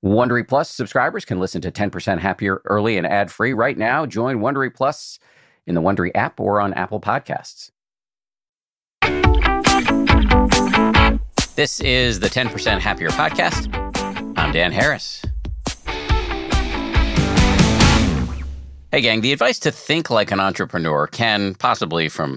Wondery Plus subscribers can listen to 10% Happier early and ad-free right now. Join Wondery Plus in the Wondery app or on Apple Podcasts. This is the 10% Happier podcast. I'm Dan Harris. Hey, gang, the advice to think like an entrepreneur can possibly, from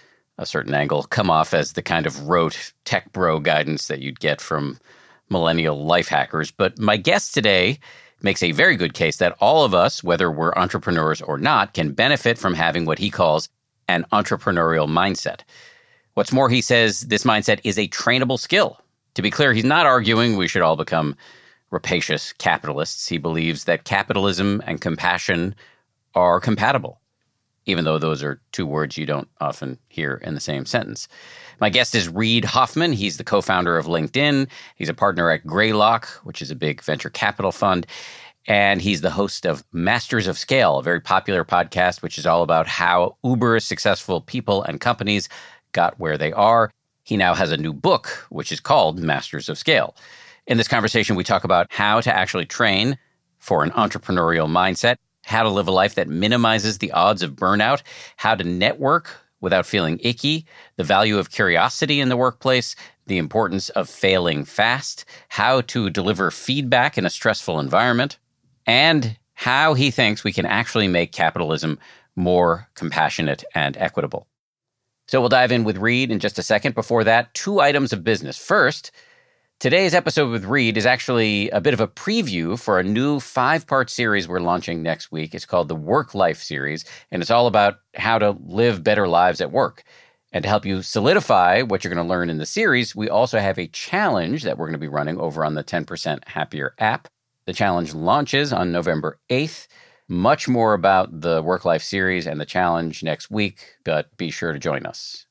a certain angle, come off as the kind of rote tech bro guidance that you'd get from millennial life hackers. But my guest today makes a very good case that all of us, whether we're entrepreneurs or not, can benefit from having what he calls an entrepreneurial mindset. What's more, he says this mindset is a trainable skill. To be clear, he's not arguing we should all become rapacious capitalists. He believes that capitalism and compassion are compatible, even though those are two words you don't often hear in the same sentence. My guest is Reid Hoffman. He's the co-founder of LinkedIn. He's a partner at Greylock, which is a big venture capital fund. And he's the host of Masters of Scale, a very popular podcast, which is all about how uber successful people and companies got where they are. He now has a new book, which is called Masters of Scale. In this conversation, we talk about how to actually train for an entrepreneurial mindset, how to live a life that minimizes the odds of burnout, how to network without feeling icky, the value of curiosity in the workplace, the importance of failing fast, how to deliver feedback in a stressful environment, and how he thinks we can actually make capitalism more compassionate and equitable. So we'll dive in with Reid in just a second. Before that, 2 items of business. First, today's episode with Reid is actually a bit of a preview for a new 5-part series we're launching next week. It's called the Work Life Series, and it's all about how to live better lives at work. And to help you solidify what you're going to learn in the series, we also have a challenge that we're going to be running over on the 10% Happier app. The challenge launches on November 8th. Much more about the Work Life Series and the challenge next week, but be sure to join us.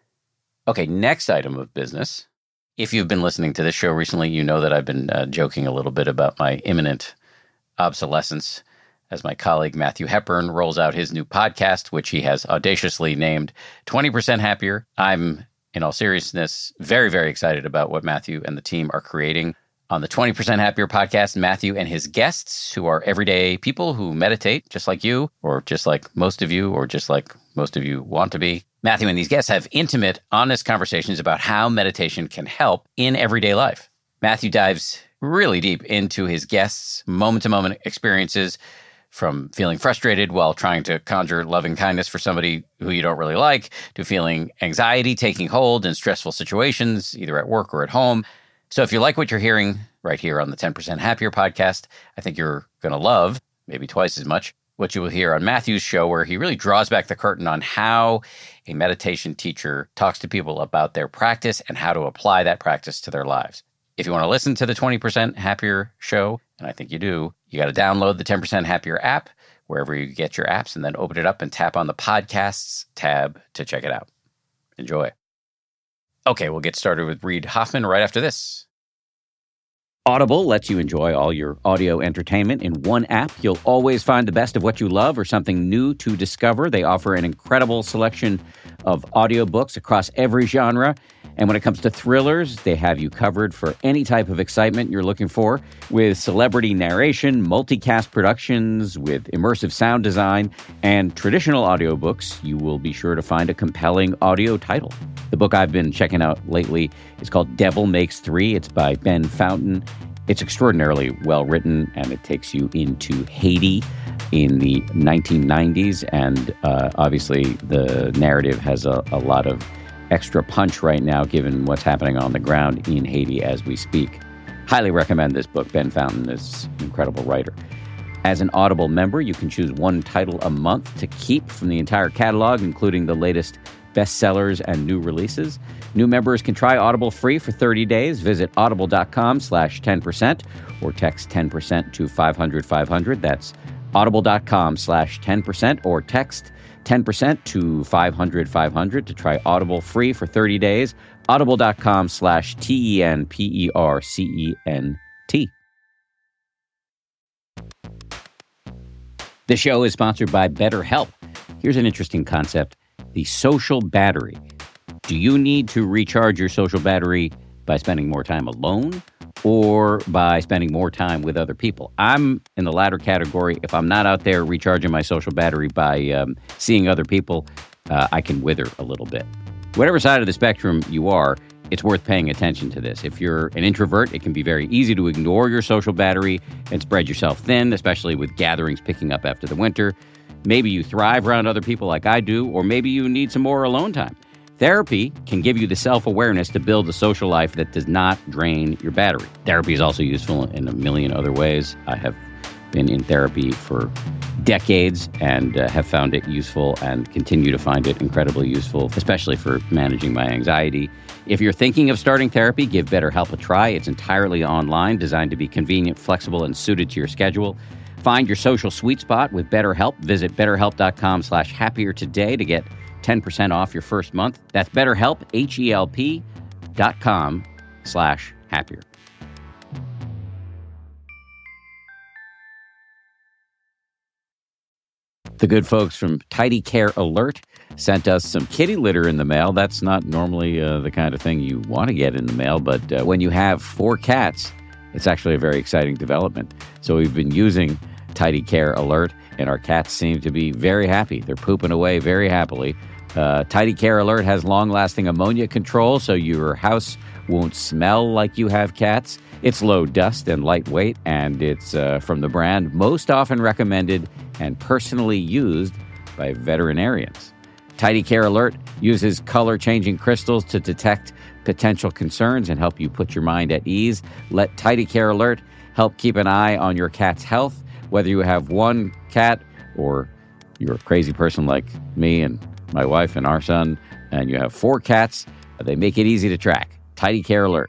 Okay, next item of business. If you've been listening to this show recently, you know that I've been joking a little bit about my imminent obsolescence as my colleague Matthew Hepburn rolls out his new podcast, which he has audaciously named 20% Happier. I'm, in all seriousness, very, very excited about what Matthew and the team are creating. On the 20% Happier podcast, Matthew and his guests, who are everyday people who meditate just like you, or just like most of you, or just like most of you want to be. Matthew and these guests have intimate, honest conversations about how meditation can help in everyday life. Matthew dives really deep into his guests' moment-to-moment experiences, from feeling frustrated while trying to conjure loving kindness for somebody who you don't really like, to feeling anxiety taking hold in stressful situations, either at work or at home. So if you like what you're hearing right here on the 10% Happier podcast, I think you're going to love, maybe twice as much, what you will hear on Matthew's show, where he really draws back the curtain on how a meditation teacher talks to people about their practice and how to apply that practice to their lives. If you want to listen to the 20% Happier show, and I think you do, you got to download the 10% Happier app, wherever you get your apps, and then open it up and tap on the podcasts tab to check it out. Enjoy. Okay, we'll get started with Reid Hoffman right after this. Audible lets you enjoy all your audio entertainment in one app. You'll always find the best of what you love or something new to discover. They offer an incredible selection of audiobooks across every genre. And when it comes to thrillers, they have you covered for any type of excitement you're looking for, with celebrity narration, multicast productions, with immersive sound design, and traditional audiobooks. You will be sure to find a compelling audio title. The book I've been checking out lately is called Devil Makes Three. It's by Ben Fountain. It's extraordinarily well written, and it takes you into Haiti in the 1990s. And obviously, the narrative has a lot of extra punch right now, given what's happening on the ground in Haiti as we speak. Highly recommend this book. Ben Fountain is an incredible writer. As an Audible member, you can choose one title a month to keep from the entire catalog, including the latest bestsellers and new releases. New members can try Audible free for 30 days. Visit audible.com/10% or text 10% to 500-500. That's audible.com/10% or text 10% to 500-500 to try Audible free for 30 days. Audible.com/TENPERCENT. The show is sponsored by BetterHelp. Here's an interesting concept: the social battery. Do you need to recharge your social battery by spending more time alone? or by spending more time with other people. I'm in the latter category. If I'm not out there recharging my social battery by seeing other people, I can wither a little bit. Whatever side of the spectrum you are, it's worth paying attention to this. If you're an introvert, it can be very easy to ignore your social battery and spread yourself thin, especially with gatherings picking up after the winter. Maybe you thrive around other people like I do, or maybe you need some more alone time. Therapy can give you the self-awareness to build a social life that does not drain your battery. Therapy is also useful in a million other ways. I have been in therapy for decades and have found it useful and continue to find it incredibly useful, especially for managing my anxiety. If you're thinking of starting therapy, give BetterHelp a try. It's entirely online, designed to be convenient, flexible, and suited to your schedule. Find your social sweet spot with BetterHelp. Visit BetterHelp.com/happier today to get 10% off your first month. That's BetterHelp, HELP.com/happier. The good folks from Tidy Care Alert sent us some kitty litter in the mail. That's not normally the kind of thing you want to get in the mail, but when you have 4 cats, it's actually a very exciting development. So we've been using Tidy Care Alert, and our cats seem to be very happy. They're pooping away very happily. Tidy Care Alert has long-lasting ammonia control, so your house won't smell like you have cats. It's low dust and lightweight, and it's from the brand most often recommended and personally used by veterinarians. Tidy Care Alert uses color-changing crystals to detect potential concerns and help you put your mind at ease. Let Tidy Care Alert help keep an eye on your cat's health, whether you have one cat or you're a crazy person like me and my wife and our son, and you have 4 cats. They make it easy to track. Tidy Care Alert.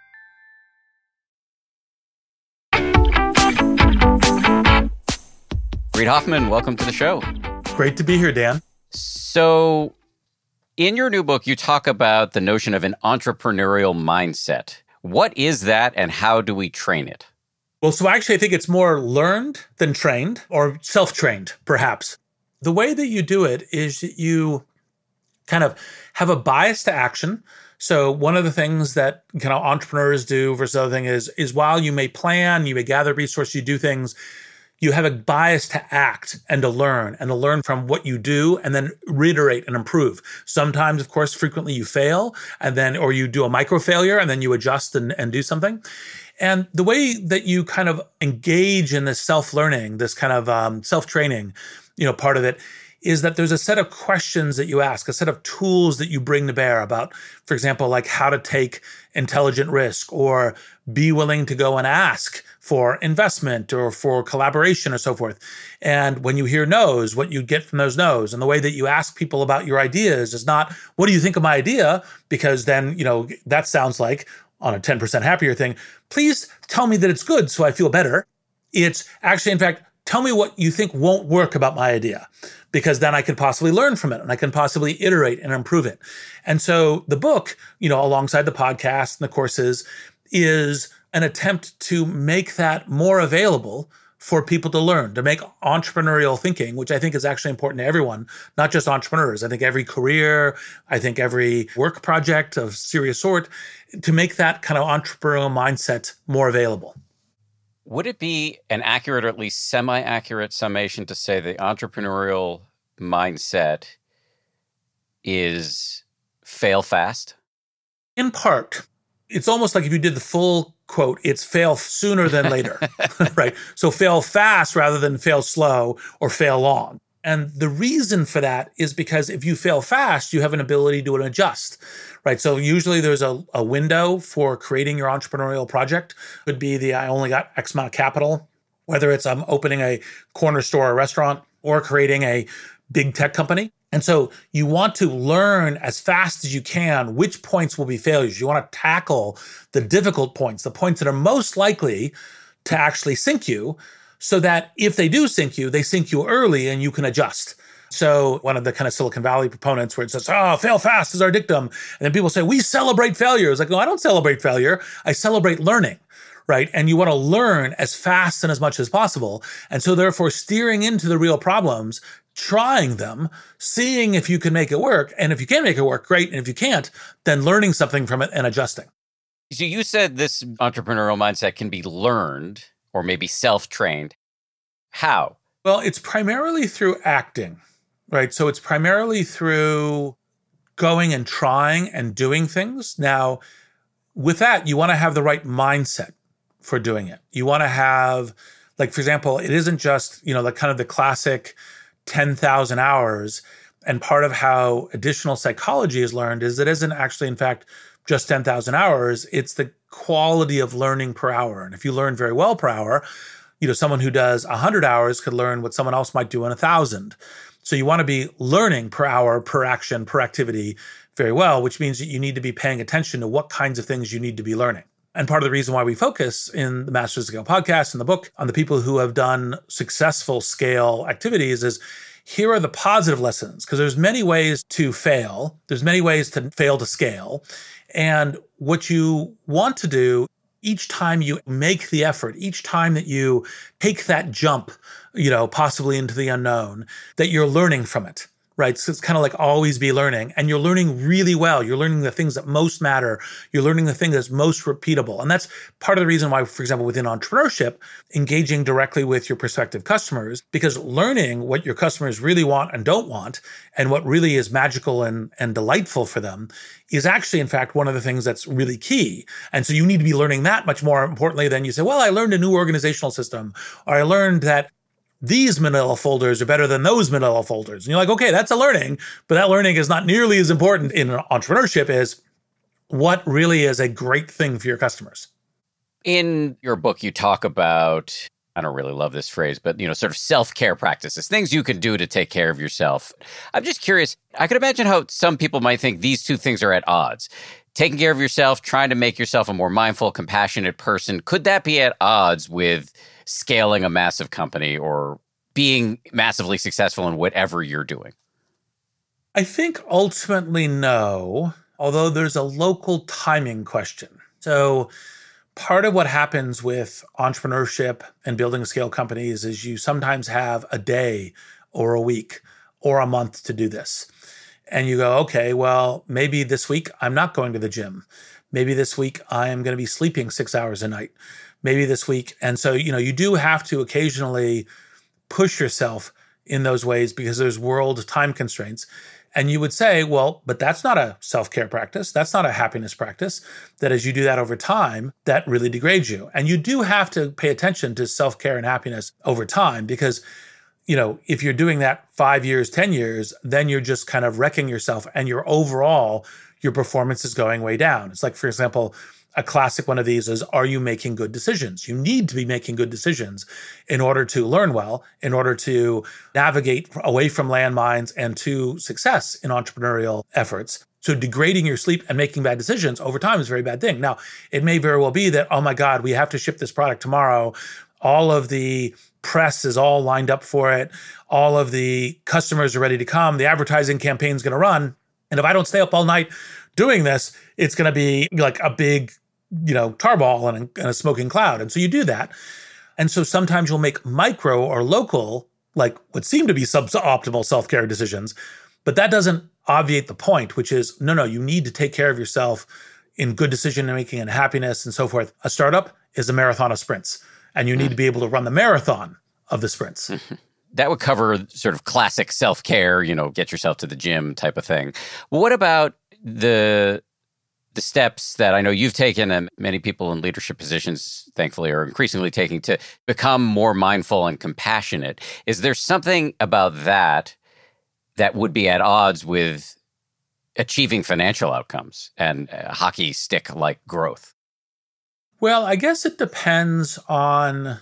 Reid Hoffman, welcome to the show. Great to be here, Dan. So, in your new book, you talk about the notion of an entrepreneurial mindset. What is that, and how do we train it? Well, so actually, I think it's more learned than trained, or self-trained, perhaps. The way that you do it is you kind of have a bias to action. So one of the things that kind of entrepreneurs do versus other thing is while you may plan, you may gather resources, you do things, you have a bias to act and to learn from what you do and then reiterate and improve. Sometimes, of course, frequently you fail or you do a micro failure and then you adjust and do something. And the way that you kind of engage in this self-learning, this kind of self-training, part of it is that there's a set of questions that you ask, a set of tools that you bring to bear about, for example, like how to take intelligent risk or be willing to go and ask for investment or for collaboration or so forth. And when you hear no's, what you get from those no's, and the way that you ask people about your ideas is not, what do you think of my idea? Because then, that sounds like on a 10% happier thing, please tell me that it's good so I feel better. It's actually, in fact, tell me what you think won't work about my idea, because then I could possibly learn from it and I can possibly iterate and improve it. And so the book, alongside the podcast and the courses, is an attempt to make that more available for people to learn, to make entrepreneurial thinking, which I think is actually important to everyone, not just entrepreneurs. I think every career, I think every work project of serious sort, to make that kind of entrepreneurial mindset more available. Would it be an accurate or at least semi-accurate summation to say the entrepreneurial mindset is fail fast? In part. It's almost like if you did the full quote, it's fail sooner than later, right? So fail fast rather than fail slow or fail long. And the reason for that is because if you fail fast, you have an ability to adjust, right? So usually there's a window for creating your entrepreneurial project. It could be I only got X amount of capital, whether it's I'm opening a corner store or restaurant or creating a big tech company. And so you want to learn as fast as you can which points will be failures. You want to tackle the difficult points, the points that are most likely to actually sink you, so that if they do sink you, they sink you early and you can adjust. So one of the kind of Silicon Valley proponents where it says, fail fast is our dictum. And then people say, we celebrate failure. It's like, no, I don't celebrate failure. I celebrate learning, right? And you want to learn as fast and as much as possible. And so therefore steering into the real problems, trying them, seeing if you can make it work. And if you can make it work, great. And if you can't, then learning something from it and adjusting. So you said this entrepreneurial mindset can be learned or maybe self-trained. How? Well, it's primarily through acting, right? So it's primarily through going and trying and doing things. Now, with that, you want to have the right mindset for doing it. You want to have, like, for example, it isn't just, like kind of the classic 10,000 hours. And part of how additional psychology is learned is it isn't actually, in fact, just 10,000 hours. It's the quality of learning per hour. And if you learn very well per hour, someone who does 100 hours could learn what someone else might do in 1,000. So you want to be learning per hour, per action, per activity very well, which means that you need to be paying attention to what kinds of things you need to be learning. And part of the reason why we focus in the Masters of Scale podcast and the book on the people who have done successful scale activities is here are the positive lessons, because there's many ways to fail. There's many ways to fail to scale. And what you want to do each time you make the effort, each time that you take that jump, possibly into the unknown, that you're learning from it, right? So it's kind of like always be learning, and you're learning really well. You're learning the things that most matter. You're learning the thing that's most repeatable. And that's part of the reason why, for example, within entrepreneurship, engaging directly with your prospective customers, because learning what your customers really want and don't want, and what really is magical and delightful for them is actually, in fact, one of the things that's really key. And so you need to be learning that much more importantly than you say, well, I learned a new organizational system, or I learned that these manila folders are better than those manila folders. And you're like, okay, that's a learning, but that learning is not nearly as important in entrepreneurship as what really is a great thing for your customers. In your book, you talk about, I don't really love this phrase, but, sort of self-care practices, things you can do to take care of yourself. I'm just curious, I could imagine how some people might think these two things are at odds. Taking care of yourself, trying to make yourself a more mindful, compassionate person. Could that be at odds with scaling a massive company or being massively successful in whatever you're doing? I think ultimately no, although there's a local timing question. So part of what happens with entrepreneurship and building scale companies is you sometimes have a day or a week or a month to do this. And you go, okay, well, maybe this week I'm not going to the gym. Maybe this week I am going to be sleeping 6 hours a night. Maybe this week. And so, you do have to occasionally push yourself in those ways because there's world time constraints. And you would say, well, but that's not a self-care practice. That's not a happiness practice. That as you do that over time, that really degrades you. And you do have to pay attention to self-care and happiness over time because, if you're doing that 5 years, 10 years, then you're just kind of wrecking yourself and your performance is going way down. It's like, for example, a classic one of these is, are you making good decisions? You need to be making good decisions in order to learn well, in order to navigate away from landmines and to success in entrepreneurial efforts. So degrading your sleep and making bad decisions over time is a very bad thing. Now, it may very well be that, oh my God, we have to ship this product tomorrow. All of the press is all lined up for it. All of the customers are ready to come. The advertising campaign is going to run. And if I don't stay up all night doing this, it's going to be like a big tarball and a smoking cloud. And so you do that. And so sometimes you'll make micro or local, like what seem to be suboptimal self-care decisions, but that doesn't obviate the point, which is, no, you need to take care of yourself in good decision-making and happiness and so forth. A startup is a marathon of sprints, and you need to be able to run the marathon of the sprints. That would cover sort of classic self-care, get yourself to the gym type of thing. What about the steps that I know you've taken and many people in leadership positions, thankfully, are increasingly taking to become more mindful and compassionate? Is there something about that would be at odds with achieving financial outcomes and hockey stick-like growth? Well, I guess it depends on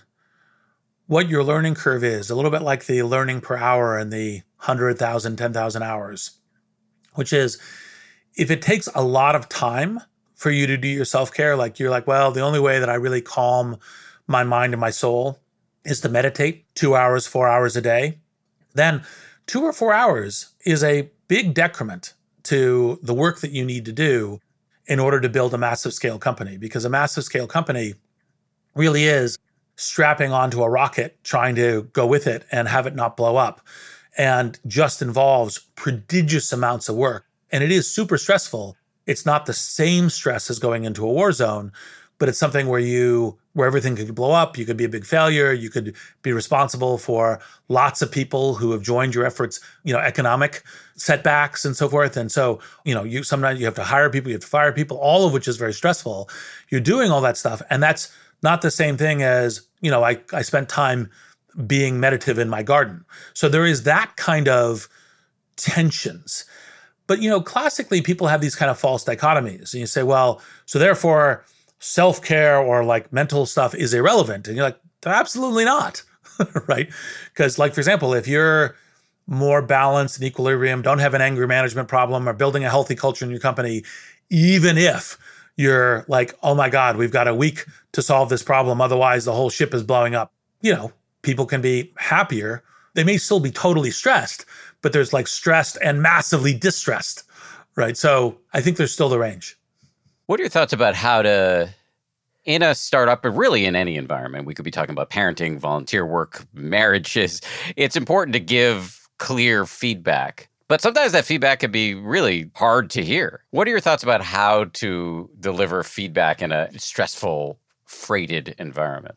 what your learning curve is, a little bit like the learning per hour and the 100,000, 10,000 hours, which is, if it takes a lot of time for you to do your self-care, like you're like, well, the only way that I really calm my mind and my soul is to meditate 2 hours, 4 hours a day, then 2 or 4 hours is a big decrement to the work that you need to do in order to build a massive scale company. Because a massive scale company really is strapping onto a rocket, trying to go with it and have it not blow up, and just involves prodigious amounts of work. And it is super stressful. It's not the same stress as going into a war zone, but it's something where everything could blow up. You could be a big failure. You could be responsible for lots of people who have joined your efforts, economic setbacks and so forth. And so, sometimes you have to hire people, you have to fire people, all of which is very stressful. You're doing all that stuff. And that's not the same thing as, I spent time being meditative in my garden. So there is that kind of tensions. But, classically, people have these kind of false dichotomies. And you say, well, so therefore, self-care or like mental stuff is irrelevant. And you're like, absolutely not, right? Because like, for example, if you're more balanced and equilibrium, don't have an anger management problem, or building a healthy culture in your company, even if you're like, oh my God, we've got a week to solve this problem, otherwise the whole ship is blowing up. People can be happier. They may still be totally stressed, but there's like stressed and massively distressed, right? So I think there's still the range. What are your thoughts about how to, in a startup, but really in any environment, we could be talking about parenting, volunteer work, marriages, it's important to give clear feedback. But sometimes that feedback can be really hard to hear. What are your thoughts about how to deliver feedback in a stressful, freighted environment?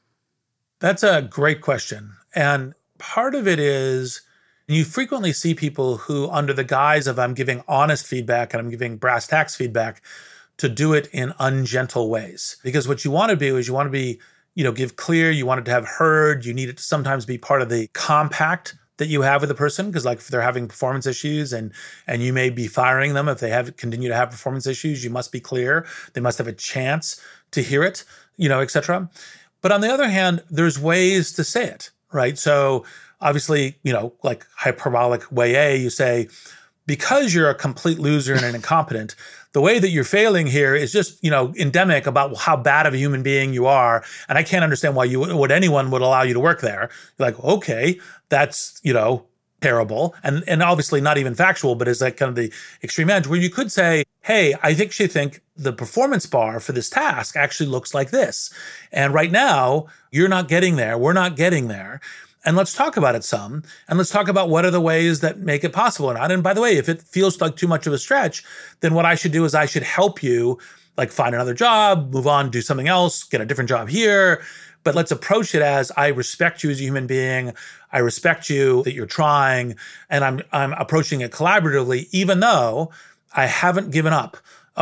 That's a great question. And part of it is you frequently see people who, under the guise of I'm giving honest feedback and I'm giving brass tacks feedback, to do it in ungentle ways. Because what you want to do is you want to be, give clear, you want it to have heard, you need it to sometimes be part of the compact that you have with a person. Because like if they're having performance issues and you may be firing them, if they continue to have performance issues, you must be clear. They must have a chance to hear it, et cetera. But on the other hand, there's ways to say it, right? So obviously, like hyperbolic way A, you say, because you're a complete loser and an incompetent, the way that you're failing here is just, endemic about how bad of a human being you are. And I can't understand why anyone would allow you to work there. You're like, okay, that's, terrible. And obviously not even factual, but is like kind of the extreme edge where you could say, hey, I actually think the performance bar for this task actually looks like this. And right now you're not getting there. We're not getting there. And let's talk about it some. And let's talk about what are the ways that make it possible or not. And by the way, if it feels like too much of a stretch, then what I should do is I should help you, like find another job, move on, do something else, get a different job here. But let's approach it as I respect you as a human being. I respect you that you're trying. And I'm approaching it collaboratively, even though I haven't given up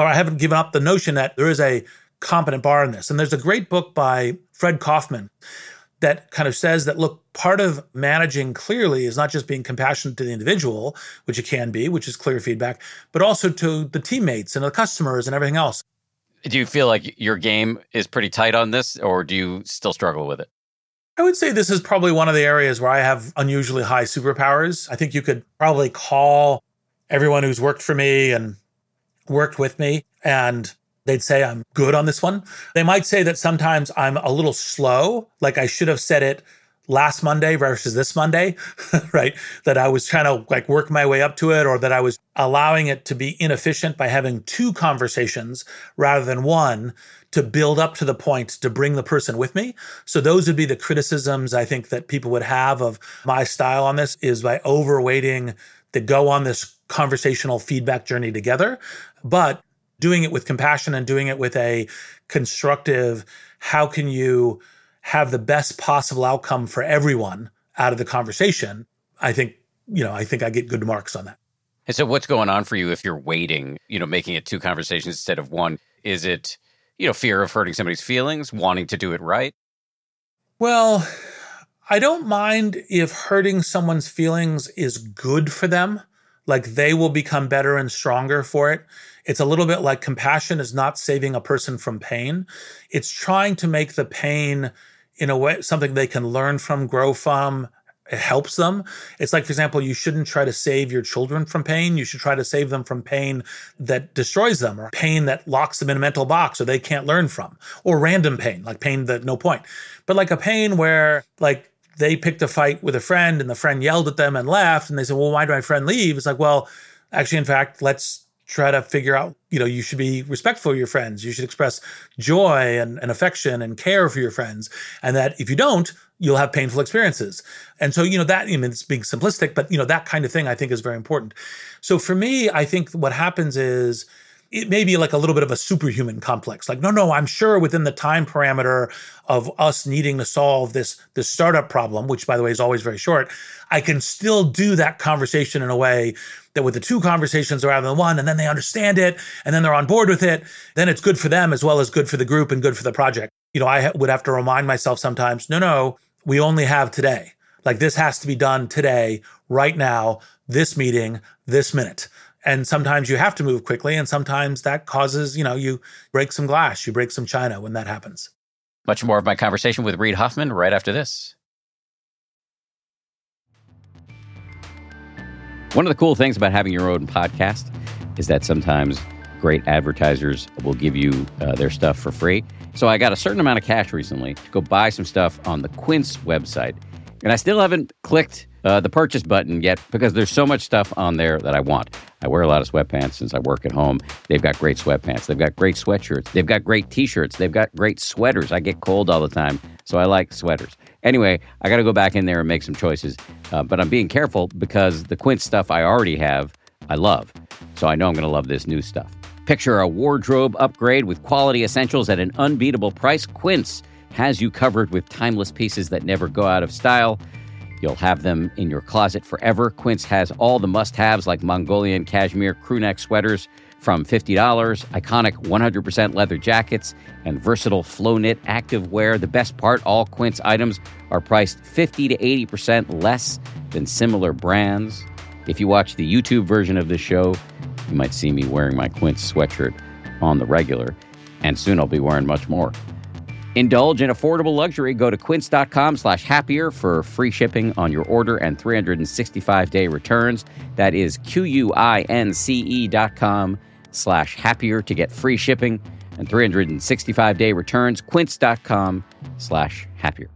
the notion that there is a competent bar in this. And there's a great book by Fred Kaufman that kind of says that, look, part of managing clearly is not just being compassionate to the individual, which it can be, which is clear feedback, but also to the teammates and the customers and everything else. Do you feel like your game is pretty tight on this, or do you still struggle with it? I would say this is probably one of the areas where I have unusually high superpowers. I think you could probably call everyone who's worked for me and worked with me, and they'd say I'm good on this one. They might say that sometimes I'm a little slow, like I should have said it last Monday versus this Monday, right? That I was trying to like work my way up to it, or that I was allowing it to be inefficient by having two conversations rather than one to build up to the point to bring the person with me. So those would be the criticisms I think that people would have of my style on this, is by overweighting to go on this conversational feedback journey together, but doing it with compassion and doing it with a constructive, how can you have the best possible outcome for everyone out of the conversation? I think I get good marks on that. And so what's going on for you if you're waiting, making it two conversations instead of one? Is it, fear of hurting somebody's feelings, wanting to do it right? Well, I don't mind if hurting someone's feelings is good for them, like they will become better and stronger for it. It's a little bit like compassion is not saving a person from pain. It's trying to make the pain in a way, something they can learn from, grow from. It helps them. It's like, for example, you shouldn't try to save your children from pain. You should try to save them from pain that destroys them, or pain that locks them in a mental box so they can't learn from, or random pain, like pain that no point. But like a pain where like they picked a fight with a friend and the friend yelled at them and left, and they said, well, why did my friend leave? It's like, well, actually, in fact, let's try to figure out, you should be respectful of your friends. You should express joy and affection and care for your friends. And that if you don't, you'll have painful experiences. And so, that, it's being simplistic, but, that kind of thing I think is very important. So for me, I think what happens is it may be like a little bit of a superhuman complex. Like, no, I'm sure within the time parameter of us needing to solve this startup problem, which by the way is always very short, I can still do that conversation in a way that with the two conversations rather than one, and then they understand it, and then they're on board with it, then it's good for them as well as good for the group and good for the project. I would have to remind myself sometimes, no, we only have today. Like this has to be done today, right now, this meeting, this minute. And sometimes you have to move quickly, and sometimes that causes, you break some glass, you break some china when that happens. Much more of my conversation with Reid Hoffman right after this. One of the cool things about having your own podcast is that sometimes great advertisers will give you their stuff for free. So I got a certain amount of cash recently to go buy some stuff on the Quince website. And I still haven't clicked the purchase button yet because there's so much stuff on there that I want. I wear a lot of sweatpants since I work at home. They've got great sweatpants. They've got great sweatshirts. They've got great T-shirts. They've got great sweaters. I get cold all the time, so I like sweaters. Anyway, I got to go back in there and make some choices. But I'm being careful because the Quince stuff I already have, I love. So I know I'm going to love this new stuff. Picture a wardrobe upgrade with quality essentials at an unbeatable price. Quince has you covered with timeless pieces that never go out of style. You'll have them in your closet forever. Quince has all the must-haves like Mongolian cashmere crewneck sweaters from $50, iconic 100% leather jackets, and versatile flow knit active wear. The best part, all Quince items are priced 50 to 80% less than similar brands. If you watch the YouTube version of this show, you might see me wearing my Quince sweatshirt on the regular, and soon I'll be wearing much more. Indulge in affordable luxury. Go to quince.com/happier for free shipping on your order and 365-day returns. That is QUINCE.com/happier to get free shipping and 365-day returns. Quince.com/happier.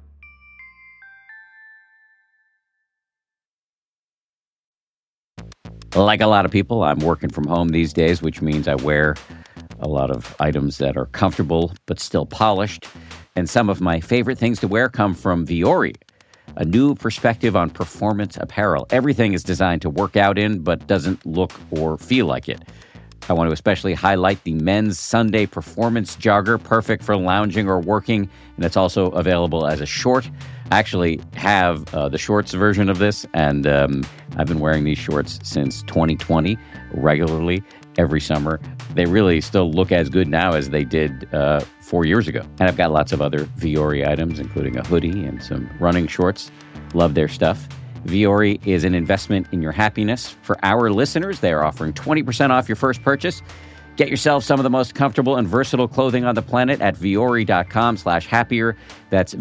Like a lot of people, I'm working from home these days, which means I wear a lot of items that are comfortable but still polished. And some of my favorite things to wear come from Vuori, a new perspective on performance apparel. Everything is designed to work out in but doesn't look or feel like it. I want to especially highlight the men's Sunday performance jogger, perfect for lounging or working, and it's also available as a short. I actually have the shorts version of this, and I've been wearing these shorts since 2020 regularly every summer. They really still look as good now as they did 4 years ago. And I've got lots of other Vuori items, including a hoodie and some running shorts. Love their stuff. Vuori is an investment in your happiness. For our listeners, they are offering 20% off your first purchase. Get yourself some of the most comfortable and versatile clothing on the planet at vuori.com/happier. That's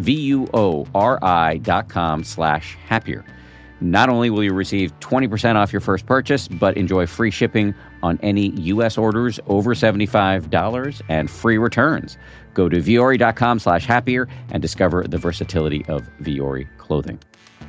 VUORI.com/happier. Not only will you receive 20% off your first purchase, but enjoy free shipping on any U.S. orders over $75 and free returns. Go to vuori.com/happier and discover the versatility of Vuori clothing.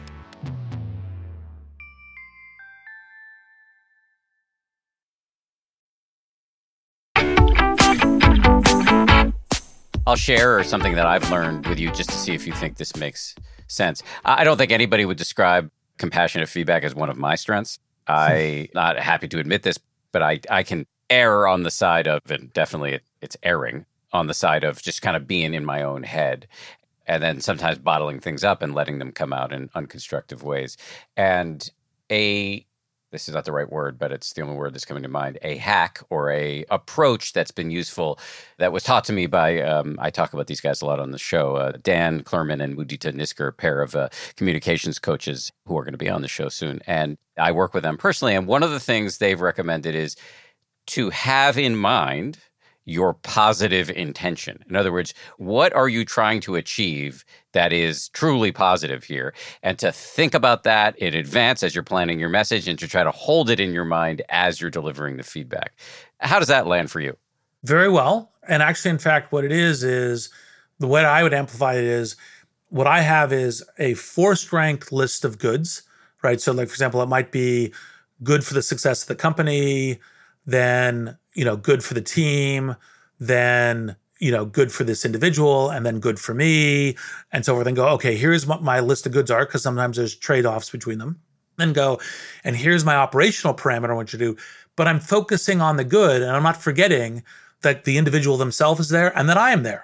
I'll share something that I've learned with you just to see if you think this makes sense. I don't think anybody would describe compassionate feedback as one of my strengths. I'm not happy to admit this, but I can err on the side of, and definitely it's erring on the side of just kind of being in my own head and then sometimes bottling things up and letting them come out in unconstructive ways. And this is not the right word, but it's the only word that's coming to mind, a hack or a approach that's been useful that was taught to me by, I talk about these guys a lot on the show, Dan Klerman and Mudita Nisker, a pair of communications coaches who are going to be on the show soon. And I work with them personally. And one of the things they've recommended is to have in mind your positive intention. In other words, what are you trying to achieve that is truly positive here? And to think about that in advance as you're planning your message and to try to hold it in your mind as you're delivering the feedback. How does that land for you? Very well. And actually, in fact, what it is the way I would amplify it is what I have is a forced ranked list of goods, right? So like, for example, it might be good for the success of the company, then, good for the team, then, good for this individual, and then good for me, and so forth. And go, okay, here's what my list of goods are, because sometimes there's trade-offs between them. Then go, and here's my operational parameter I want you to do. but I'm focusing on the good and I'm not forgetting that the individual themselves is there and that I am there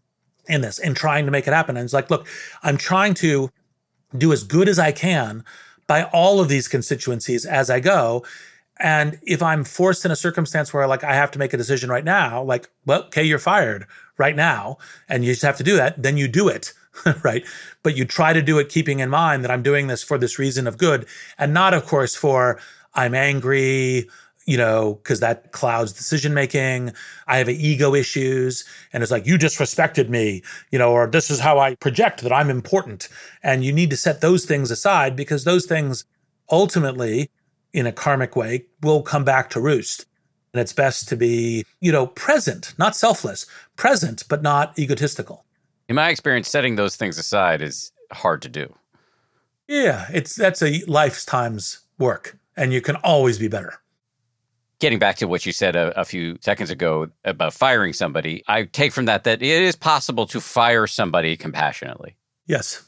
in this and trying to make it happen. And it's like, look, I'm trying to do as good as I can by all of these constituencies as I go. And if I'm forced in a circumstance where like I have to make a decision right now, like, well, okay, you're fired right now and you just have to do that, then you do it, right? But you try to do it keeping in mind that I'm doing this for this reason of good and not, of course, for I'm angry, because that clouds decision making. I have ego issues and it's like, you disrespected me, or this is how I project that I'm important. And you need to set those things aside because those things ultimately, in a karmic way, will come back to roost. And it's best to be, present, not selfless, present, but not egotistical. In my experience, setting those things aside is hard to do. Yeah, that's a lifetime's work and you can always be better. Getting back to what you said a few seconds ago about firing somebody, I take from that it is possible to fire somebody compassionately. Yes.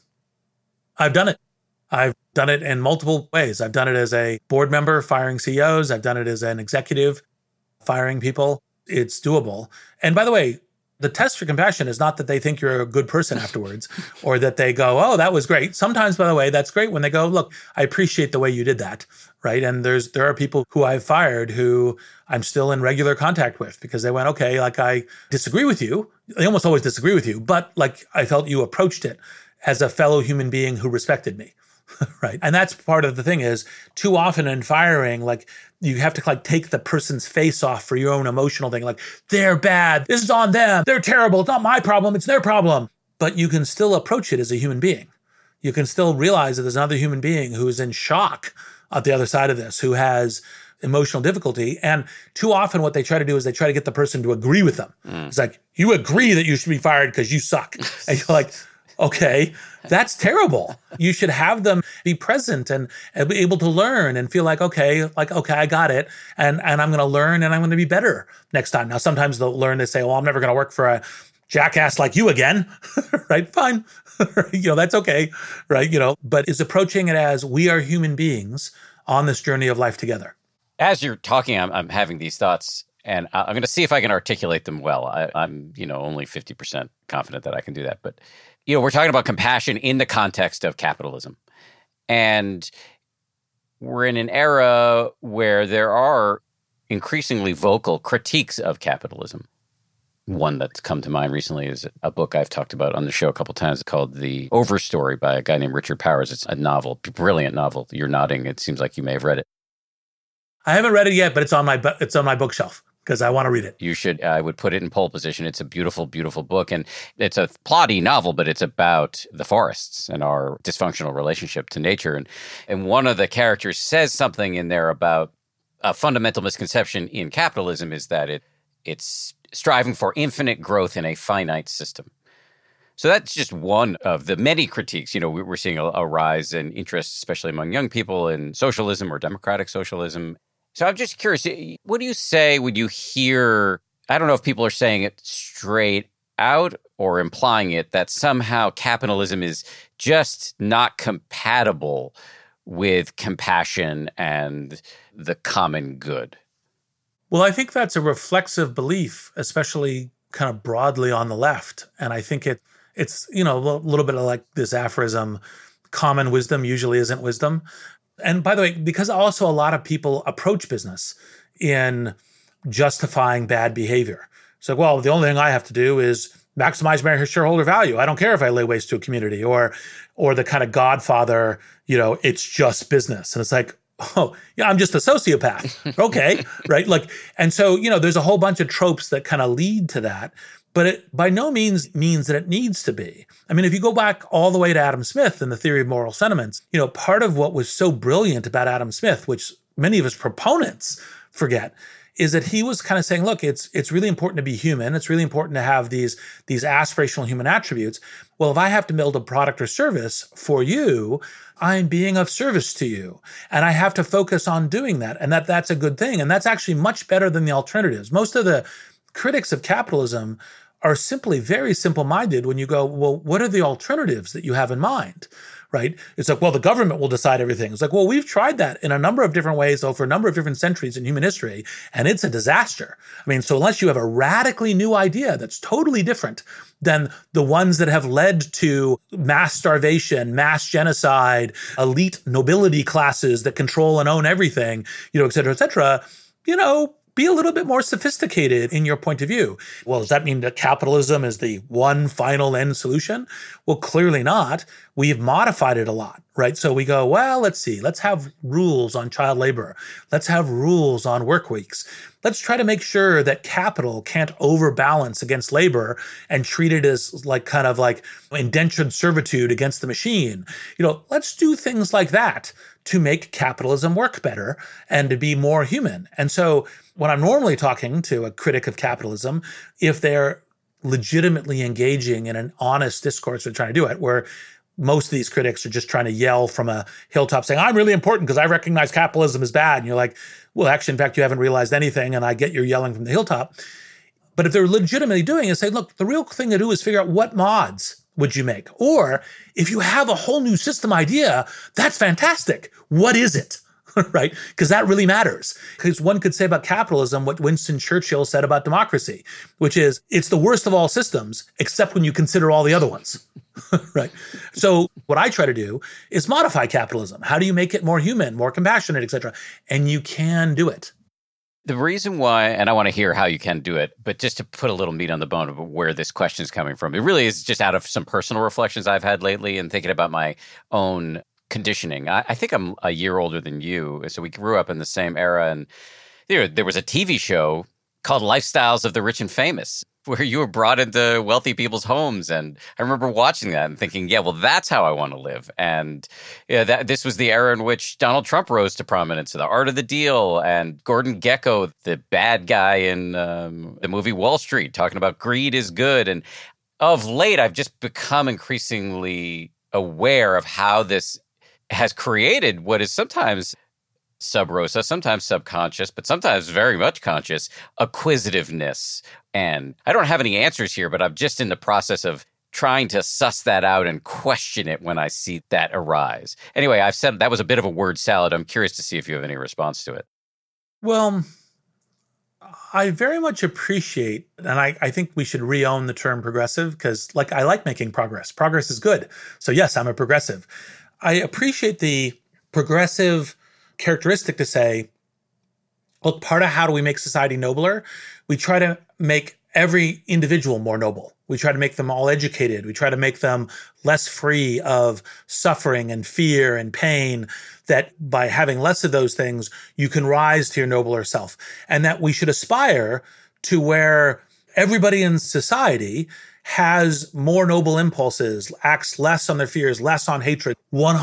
I've done it. I've done it in multiple ways. I've done it as a board member firing CEOs. I've done it as an executive firing people. It's doable. And by the way, the test for compassion is not that they think you're a good person afterwards or that they go, oh, that was great. Sometimes, by the way, that's great when they go, look, I appreciate the way you did that, right? And there are people who I've fired who I'm still in regular contact with because they went, okay, like I disagree with you. They almost always disagree with you, but like I felt you approached it as a fellow human being who respected me. Right. And that's part of the thing is too often in firing, like you have to like take the person's face off for your own emotional thing. Like they're bad. This is on them. They're terrible. It's not my problem. It's their problem. But you can still approach it as a human being. You can still realize that there's another human being who is in shock at the other side of this, who has emotional difficulty. And too often what they try to do is they try to get the person to agree with them. It's like, you agree that you should be fired because you suck. And you're like, okay, that's terrible. You should have them be present and be able to learn and feel like, okay, I got it. And I'm going to learn and I'm going to be better next time. Now, sometimes they'll learn, they say, well, I'm never going to work for a jackass like you again, right? Fine. That's okay, right? But is approaching it as we are human beings on this journey of life together. As you're talking, I'm having these thoughts and I'm going to see if I can articulate them well. I'm only 50% confident that I can do that. But we're talking about compassion in the context of capitalism. And we're in an era where there are increasingly vocal critiques of capitalism. One that's come to mind recently is a book I've talked about on the show a couple times called The Overstory by a guy named Richard Powers. It's a novel, brilliant novel. You're nodding. It seems like you may have read it. I haven't read it yet, but it's on my bookshelf. Because I want to read it. You should. I would put it in pole position. It's a beautiful, beautiful book. And it's a plotty novel, but it's about the forests and our dysfunctional relationship to nature. And one of the characters says something in there about a fundamental misconception in capitalism is that it's striving for infinite growth in a finite system. So that's just one of the many critiques. We're seeing a rise in interest, especially among young people, in socialism or democratic socialism. So I'm just curious, what do you say when you hear, I don't know if people are saying it straight out or implying it, that somehow capitalism is just not compatible with compassion and the common good? Well, I think that's a reflexive belief, especially kind of broadly on the left. And I think it's a little bit of like this aphorism, common wisdom usually isn't wisdom. And by the way, because also a lot of people approach business in justifying bad behavior. So, well, the only thing I have to do is maximize my shareholder value. I don't care if I lay waste to a community or the kind of Godfather, it's just business. And it's like, oh, yeah, I'm just a sociopath. Okay, right? And so, there's a whole bunch of tropes that kind of lead to that. But it by no means means that it needs to be. I mean, if you go back all the way to Adam Smith and the theory of moral sentiments, part of what was so brilliant about Adam Smith, which many of his proponents forget, is that he was kind of saying, look, it's really important to be human. It's really important to have these aspirational human attributes. Well, if I have to build a product or service for you, I'm being of service to you. And I have to focus on doing that. And that's a good thing. And that's actually much better than the alternatives. Most of the critics of capitalism are simply very simple-minded when you go, well, what are the alternatives that you have in mind? Right? It's like, well, the government will decide everything. It's like, well, we've tried that in a number of different ways over a number of different centuries in human history, and it's a disaster. I mean, so unless you have a radically new idea that's totally different than the ones that have led to mass starvation, mass genocide, elite nobility classes that control and own everything, et cetera, be a little bit more sophisticated in your point of view. Well, does that mean that capitalism is the one final end solution? Well, clearly not. We've modified it a lot, right? So we go, well, let's see. Let's have rules on child labor. Let's have rules on work weeks. Let's try to make sure that capital can't overbalance against labor and treat it as kind of like indentured servitude against the machine. Let's do things like that to make capitalism work better and to be more human. And so when I'm normally talking to a critic of capitalism, if they're legitimately engaging in an honest discourse or trying to do it, where most of these critics are just trying to yell from a hilltop saying, I'm really important because I recognize capitalism is bad. And you're like, well, actually, in fact, you haven't realized anything. And I get your yelling from the hilltop. But if they're legitimately doing it, say, look, the real thing to do is figure out what mods would you make? Or if you have a whole new system idea, that's fantastic. What is it? Right? Because that really matters. Because one could say about capitalism what Winston Churchill said about democracy, which is it's the worst of all systems, except when you consider all the other ones. Right? So what I try to do is modify capitalism. How do you make it more human, more compassionate, et cetera? And you can do it. The reason why, and I want to hear how you can do it, but just to put a little meat on the bone of where this question is coming from, it really is just out of some personal reflections I've had lately and thinking about my own conditioning. I think I'm a year older than you, so we grew up in the same era, and there was a TV show called Lifestyles of the Rich and Famous, where you were brought into wealthy people's homes. And I remember watching that and thinking, yeah, well, that's how I want to live. And this was the era in which Donald Trump rose to prominence, The Art of the Deal, and Gordon Gekko, the bad guy in the movie Wall Street, talking about greed is good. And of late, I've just become increasingly aware of how this has created what is sometimes sub rosa, sometimes subconscious, but sometimes very much conscious acquisitiveness. And I don't have any answers here, but I'm just in the process of trying to suss that out and question it when I see that arise. Anyway, I've said that was a bit of a word salad. I'm curious to see if you have any response to it. Well, I very much appreciate, and I think we should re-own the term progressive because I like making progress. Progress is good. So yes, I'm a progressive. I appreciate the progressive characteristic to say, look, part of how do we make society nobler? We try to make every individual more noble. We try to make them all educated. We try to make them less free of suffering and fear and pain, that by having less of those things, you can rise to your nobler self. And that we should aspire to where everybody in society has more noble impulses, acts less on their fears, less on hatred.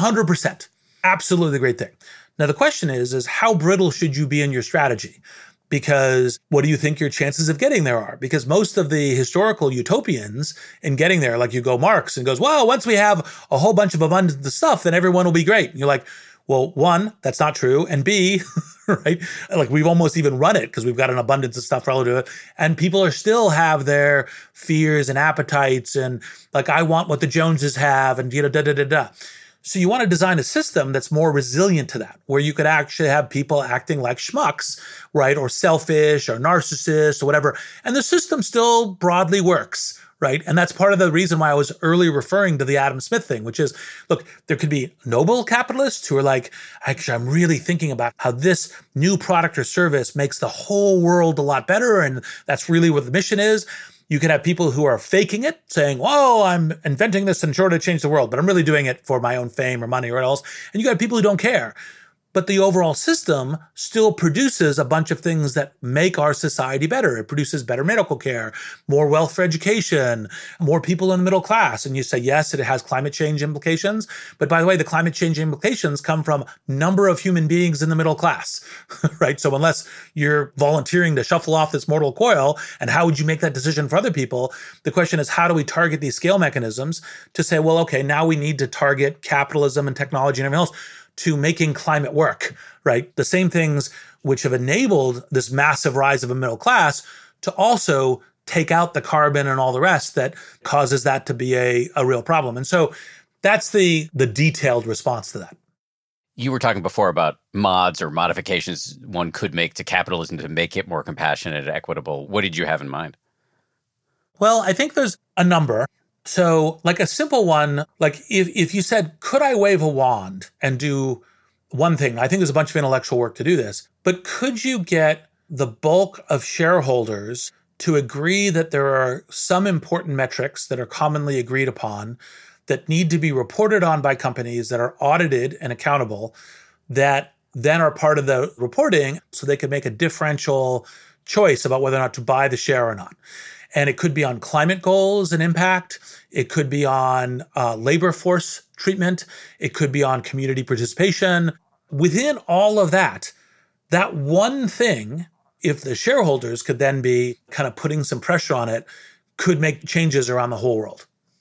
100%. Absolutely the great thing. Now, the question is how brittle should you be in your strategy? Because what do you think your chances of getting there are? Because most of the historical utopians in getting there, like you go Marx and goes, well, once we have a whole bunch of abundance of stuff, then everyone will be great. And you're like, well, one, that's not true. And B, right? We've almost even run it because we've got an abundance of stuff relative to it. And people are still have their fears and appetites and I want what the Joneses have and da-da-da-da-da. So you want to design a system that's more resilient to that, where you could actually have people acting like schmucks, right? Or selfish or narcissists or whatever. And the system still broadly works, right? And that's part of the reason why I was early referring to the Adam Smith thing, which is, look, there could be noble capitalists who are like, actually, I'm really thinking about how this new product or service makes the whole world a lot better. And that's really what the mission is. You can have people who are faking it, saying, whoa, I'm inventing this and sure to change the world, but I'm really doing it for my own fame or money or else. And you got people who don't care. But the overall system still produces a bunch of things that make our society better. It produces better medical care, more wealth for education, more people in the middle class. And you say, yes, it has climate change implications. But by the way, the climate change implications come from number of human beings in the middle class, right? So unless you're volunteering to shuffle off this mortal coil, and how would you make that decision for other people? The question is, how do we target these scale mechanisms to say, well, okay, now we need to target capitalism and technology and everything else to making climate work, right? The same things which have enabled this massive rise of a middle class to also take out the carbon and all the rest that causes that to be a real problem. And so that's the detailed response to that. You were talking before about mods or modifications one could make to capitalism to make it more compassionate and equitable. What did you have in mind? Well, I think there's a number. So like a simple one, like if you said, could I wave a wand and do one thing? I think there's a bunch of intellectual work to do this, but could you get the bulk of shareholders to agree that there are some important metrics that are commonly agreed upon that need to be reported on by companies that are audited and accountable, that then are part of the reporting so they can make a differential choice about whether or not to buy the share or not? And it could be on climate goals and impact. It could be on labor force treatment. It could be on community participation. Within all of that one thing, if the shareholders could then be kind of putting some pressure on it, could make changes around the whole world.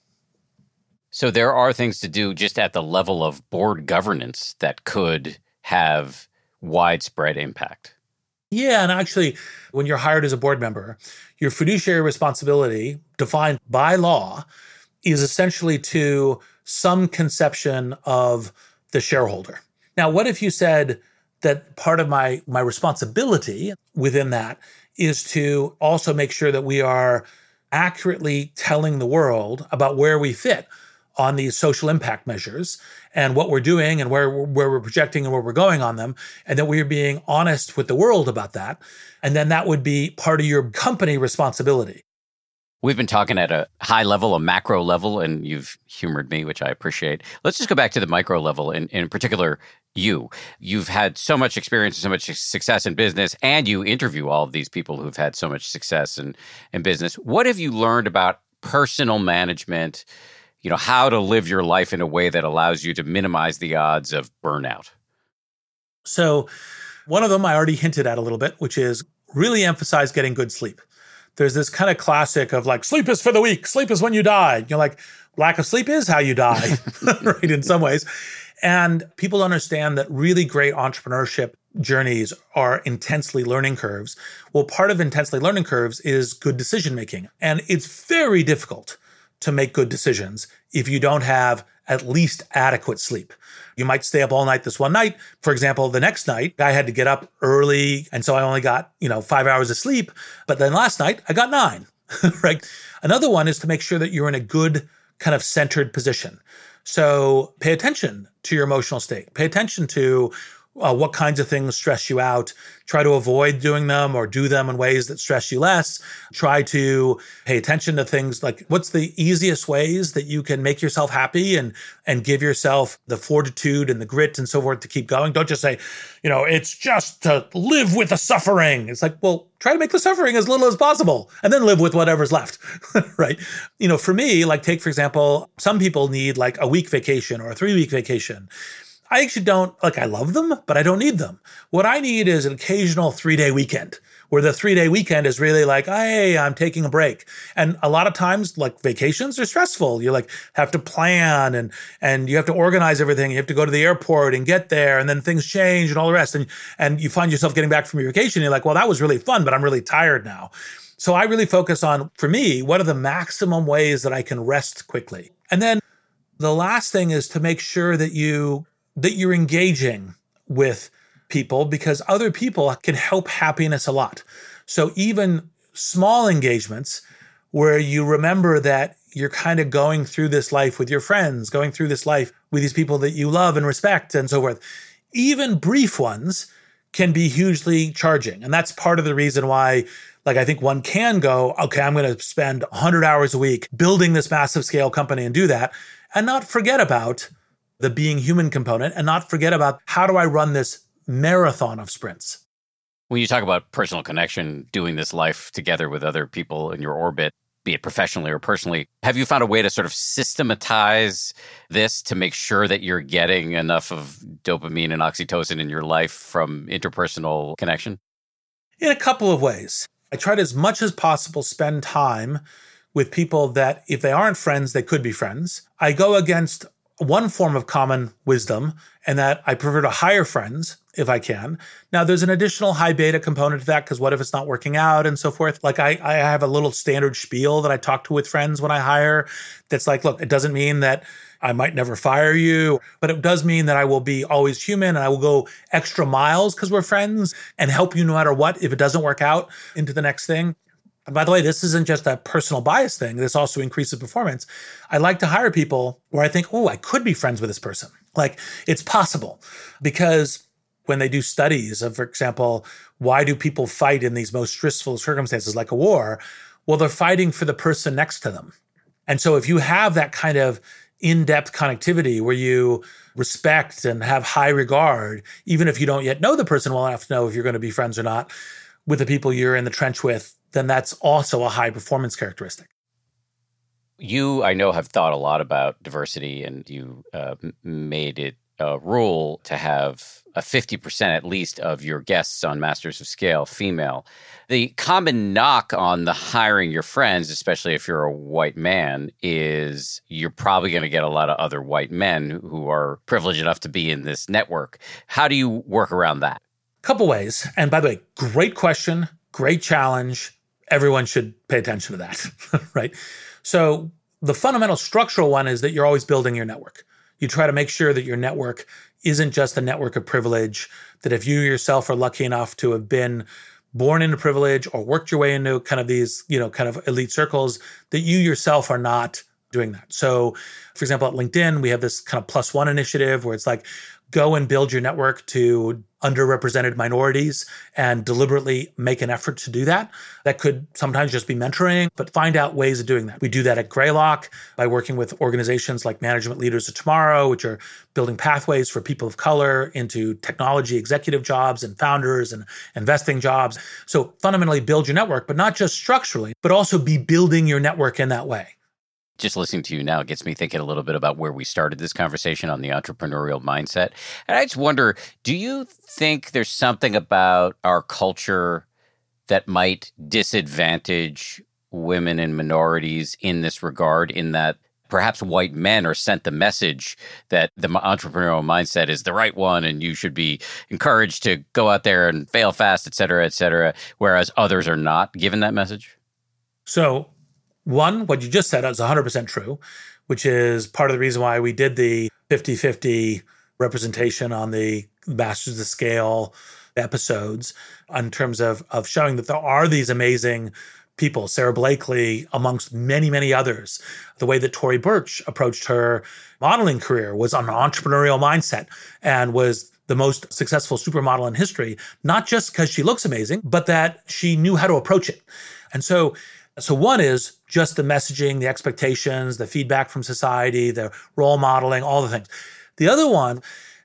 So there are things to do just at the level of board governance that could have widespread impact. Yeah, and actually, when you're hired as a board member, your fiduciary responsibility, defined by law, is essentially to some conception of the shareholder. Now, what if you said that part of my responsibility within that is to also make sure that we are accurately telling the world about where we fit on these social impact measures and what we're doing and where we're projecting and where we're going on them, and that we're being honest with the world about that. And then that would be part of your company responsibility. We've been talking at a high level, a macro level, and you've humored me, which I appreciate. Let's just go back to the micro level, and in particular, you. You've had so much experience and so much success in business, and you interview all of these people who've had so much success in business. What have you learned about personal management, how to live your life in a way that allows you to minimize the odds of burnout? So one of them I already hinted at a little bit, which is really emphasize getting good sleep. There's this kind of classic of like, sleep is for the weak, sleep is when you die. You're like, lack of sleep is how you die, right, in some ways. And people understand that really great entrepreneurship journeys are intensely learning curves. Well, part of intensely learning curves is good decision making. And it's very difficult to make good decisions if you don't have at least adequate sleep. You might stay up all night this one night. For example, the next night, I had to get up early, and so I only got, 5 hours of sleep. But then last night, I got 9, right? Another one is to make sure that you're in a good kind of centered position. So pay attention to your emotional state. Pay attention to what kinds of things stress you out. Try to avoid doing them or do them in ways that stress you less. Try to pay attention to things like what's the easiest ways that you can make yourself happy and give yourself the fortitude and the grit and so forth to keep going. Don't just say, it's just to live with the suffering. It's like, well, try to make the suffering as little as possible and then live with whatever's left, right? For me, like take, for example, some people need like a week vacation or a 3-week vacation. I actually don't, I love them, but I don't need them. What I need is an occasional 3-day weekend where the 3-day weekend is really like, hey, I'm taking a break. And a lot of times, like vacations are stressful. You have to plan and you have to organize everything. You have to go to the airport and get there, and then things change and all the rest. And you find yourself getting back from your vacation. You're like, well, that was really fun, but I'm really tired now. So I really focus on, for me, what are the maximum ways that I can rest quickly? And then the last thing is to make sure that you're engaging with people, because other people can help happiness a lot. So even small engagements where you remember that you're kind of going through this life with your friends, going through this life with these people that you love and respect and so forth, even brief ones can be hugely charging. And that's part of the reason why, I think one can go, okay, I'm going to spend 100 hours a week building this massive scale company and do that, and not forget about the being human component, and not forget about how do I run this marathon of sprints. When you talk about personal connection, doing this life together with other people in your orbit, be it professionally or personally, have you found a way to sort of systematize this to make sure that you're getting enough of dopamine and oxytocin in your life from interpersonal connection? In a couple of ways. I try to, as much as possible, spend time with people that if they aren't friends, they could be friends. I go against one form of common wisdom, and that I prefer to hire friends if I can. Now, there's an additional high beta component to that, because what if it's not working out and so forth? Like I have a little standard spiel that I talk to with friends when I hire that's like, look, it doesn't mean that I might never fire you, but it does mean that I will be always human and I will go extra miles because we're friends and help you no matter what if it doesn't work out into the next thing. And by the way, this isn't just a personal bias thing. This also increases performance. I like to hire people where I think, oh, I could be friends with this person. Like, it's possible. Because when they do studies of, for example, why do people fight in these most stressful circumstances like a war? Well, they're fighting for the person next to them. And so if you have that kind of in-depth connectivity where you respect and have high regard, even if you don't yet know the person well enough to know if you're going to be friends or not with the people you're in the trench with, then that's also a high performance characteristic. You, I know, have thought a lot about diversity, and you made it a rule to have a 50% at least of your guests on Masters of Scale female. The common knock on the hiring your friends, especially if you're a white man, is you're probably going to get a lot of other white men who are privileged enough to be in this network. How do you work around that? Couple ways. And by the way, great question, great challenge. Everyone should pay attention to that, right? So the fundamental structural one is that you're always building your network. You try to make sure that your network isn't just a network of privilege, that if you yourself are lucky enough to have been born into privilege or worked your way into kind of these, kind of elite circles, that you yourself are not doing that. So, for example, at LinkedIn, we have this kind of +1 initiative where it's like, go and build your network to underrepresented minorities and deliberately make an effort to do that. That could sometimes just be mentoring, but find out ways of doing that. We do that at Greylock by working with organizations like Management Leaders of Tomorrow, which are building pathways for people of color into technology executive jobs and founders and investing jobs. So fundamentally build your network, but not just structurally, but also be building your network in that way. Just listening to you now gets me thinking a little bit about where we started this conversation on the entrepreneurial mindset. And I just wonder, do you think there's something about our culture that might disadvantage women and minorities in this regard, in that perhaps white men are sent the message that the entrepreneurial mindset is the right one and you should be encouraged to go out there and fail fast, et cetera, whereas others are not given that message? So, one, what you just said is 100% true, which is part of the reason why we did the 50-50 representation on the Masters of Scale episodes in terms of showing that there are these amazing people, Sarah Blakely, amongst many, many others. The way that Tory Burch approached her modeling career was an entrepreneurial mindset and was the most successful supermodel in history, not just because she looks amazing, but that she knew how to approach it. And so one is just the messaging, the expectations, the feedback from society, the role modeling, all the things. The other one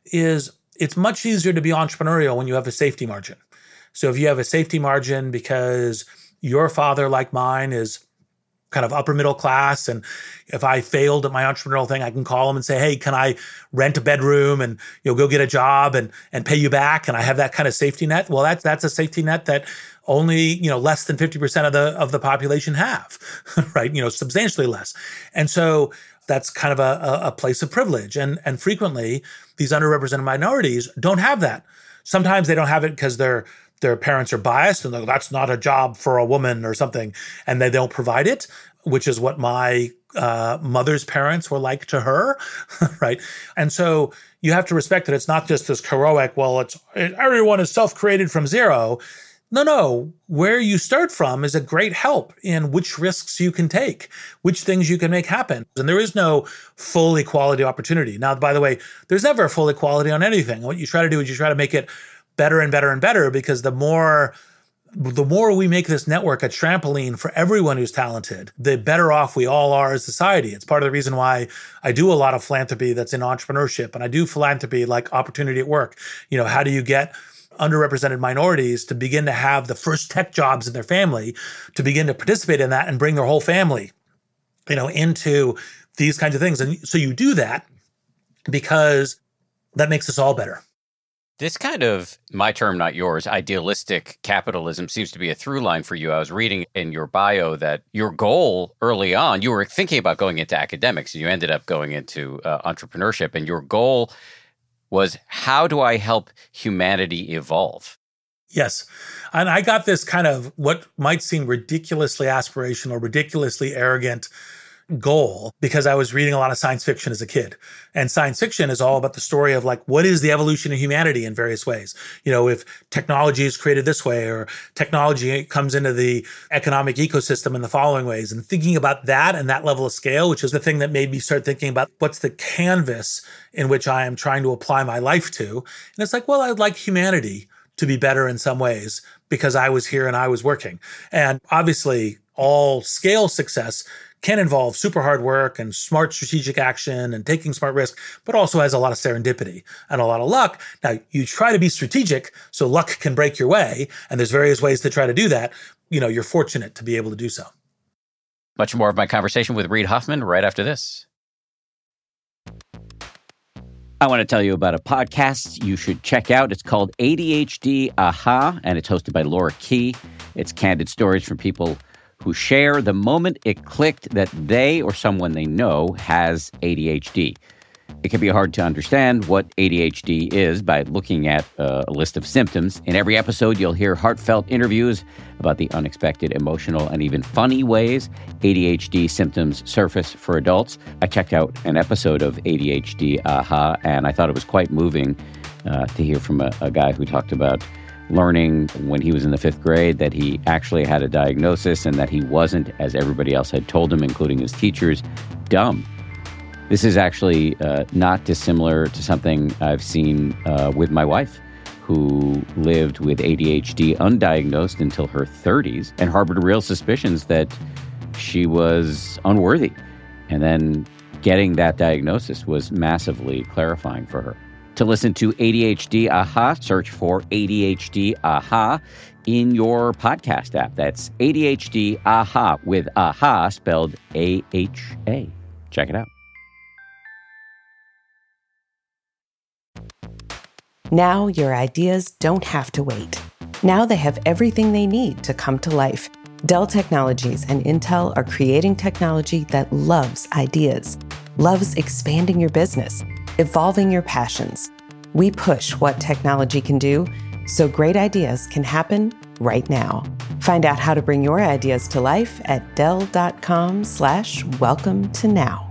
is it's much easier to be entrepreneurial when you have a safety margin. So if you have a safety margin because your father, like mine, is kind of upper middle class, and if I failed at my entrepreneurial thing, I can call him and say, hey, can I rent a bedroom and go get a job and pay you back? And I have that kind of safety net. Well, that's a safety net that only less than 50% of the population have, right? Substantially less. And so that's kind of a place of privilege. And frequently these underrepresented minorities don't have that. Sometimes they don't have it because their parents are biased and that's not a job for a woman or something, and they don't provide it, which is what my mother's parents were like to her, right? And so you have to respect that it's not just this heroic, everyone is self-created from zero. No. Where you start from is a great help in which risks you can take, which things you can make happen. And there is no full equality opportunity. Now, by the way, there's never a full equality on anything. What you try to do is you try to make it better and better and better, because the more we make this network a trampoline for everyone who's talented, the better off we all are as society. It's part of the reason why I do a lot of philanthropy that's in entrepreneurship, and I do philanthropy like Opportunity at Work. How do you get underrepresented minorities to begin to have the first tech jobs in their family, to begin to participate in that and bring their whole family, into these kinds of things. And so you do that because that makes us all better. This kind of, my term, not yours, idealistic capitalism seems to be a through line for you. I was reading in your bio that your goal early on, you were thinking about going into academics, and you ended up going into entrepreneurship. And your goal was, how do I help humanity evolve? Yes. And I got this kind of what might seem ridiculously aspirational, ridiculously arrogant goal because I was reading a lot of science fiction as a kid. And science fiction is all about the story of like, what is the evolution of humanity in various ways? You know, if technology is created this way or technology comes into the economic ecosystem in the following ways, and thinking about that and that level of scale, which is the thing that made me start thinking about what's the canvas in which I am trying to apply my life to. And it's like, well, I'd like humanity to be better in some ways because I was here and I was working. And obviously all scale success can involve super hard work and smart strategic action and taking smart risks, but also has a lot of serendipity and a lot of luck. Now, you try to be strategic so luck can break your way, and there's various ways to try to do that. You know, you're fortunate to be able to do so. Much more of my conversation with Reid Hoffman right after this. I want to tell you about a podcast you should check out. It's called ADHD Aha, and it's hosted by Laura Key. It's candid stories from people who share the moment it clicked that they or someone they know has ADHD. It can be hard to understand what ADHD is by looking at a list of symptoms. In every episode, you'll hear heartfelt interviews about the unexpected, emotional, and even funny ways ADHD symptoms surface for adults. I checked out an episode of ADHD Aha, and I thought it was quite moving to hear from a guy who talked about learning when he was in the 5th grade that he actually had a diagnosis and that he wasn't, as everybody else had told him, including his teachers, dumb. This is actually not dissimilar to something I've seen with my wife, who lived with ADHD undiagnosed until her 30s and harbored real suspicions that she was unworthy. And then getting that diagnosis was massively clarifying for her. To listen to ADHD Aha, search for ADHD Aha in your podcast app. That's ADHD Aha with Aha spelled A-H-A. Check it out. Now your ideas don't have to wait. Now they have everything they need to come to life. Dell Technologies and Intel are creating technology that loves ideas, loves expanding your business, evolving your passions. We push what technology can do so great ideas can happen right now. Find out how to bring your ideas to life at Dell.com/welcome to now.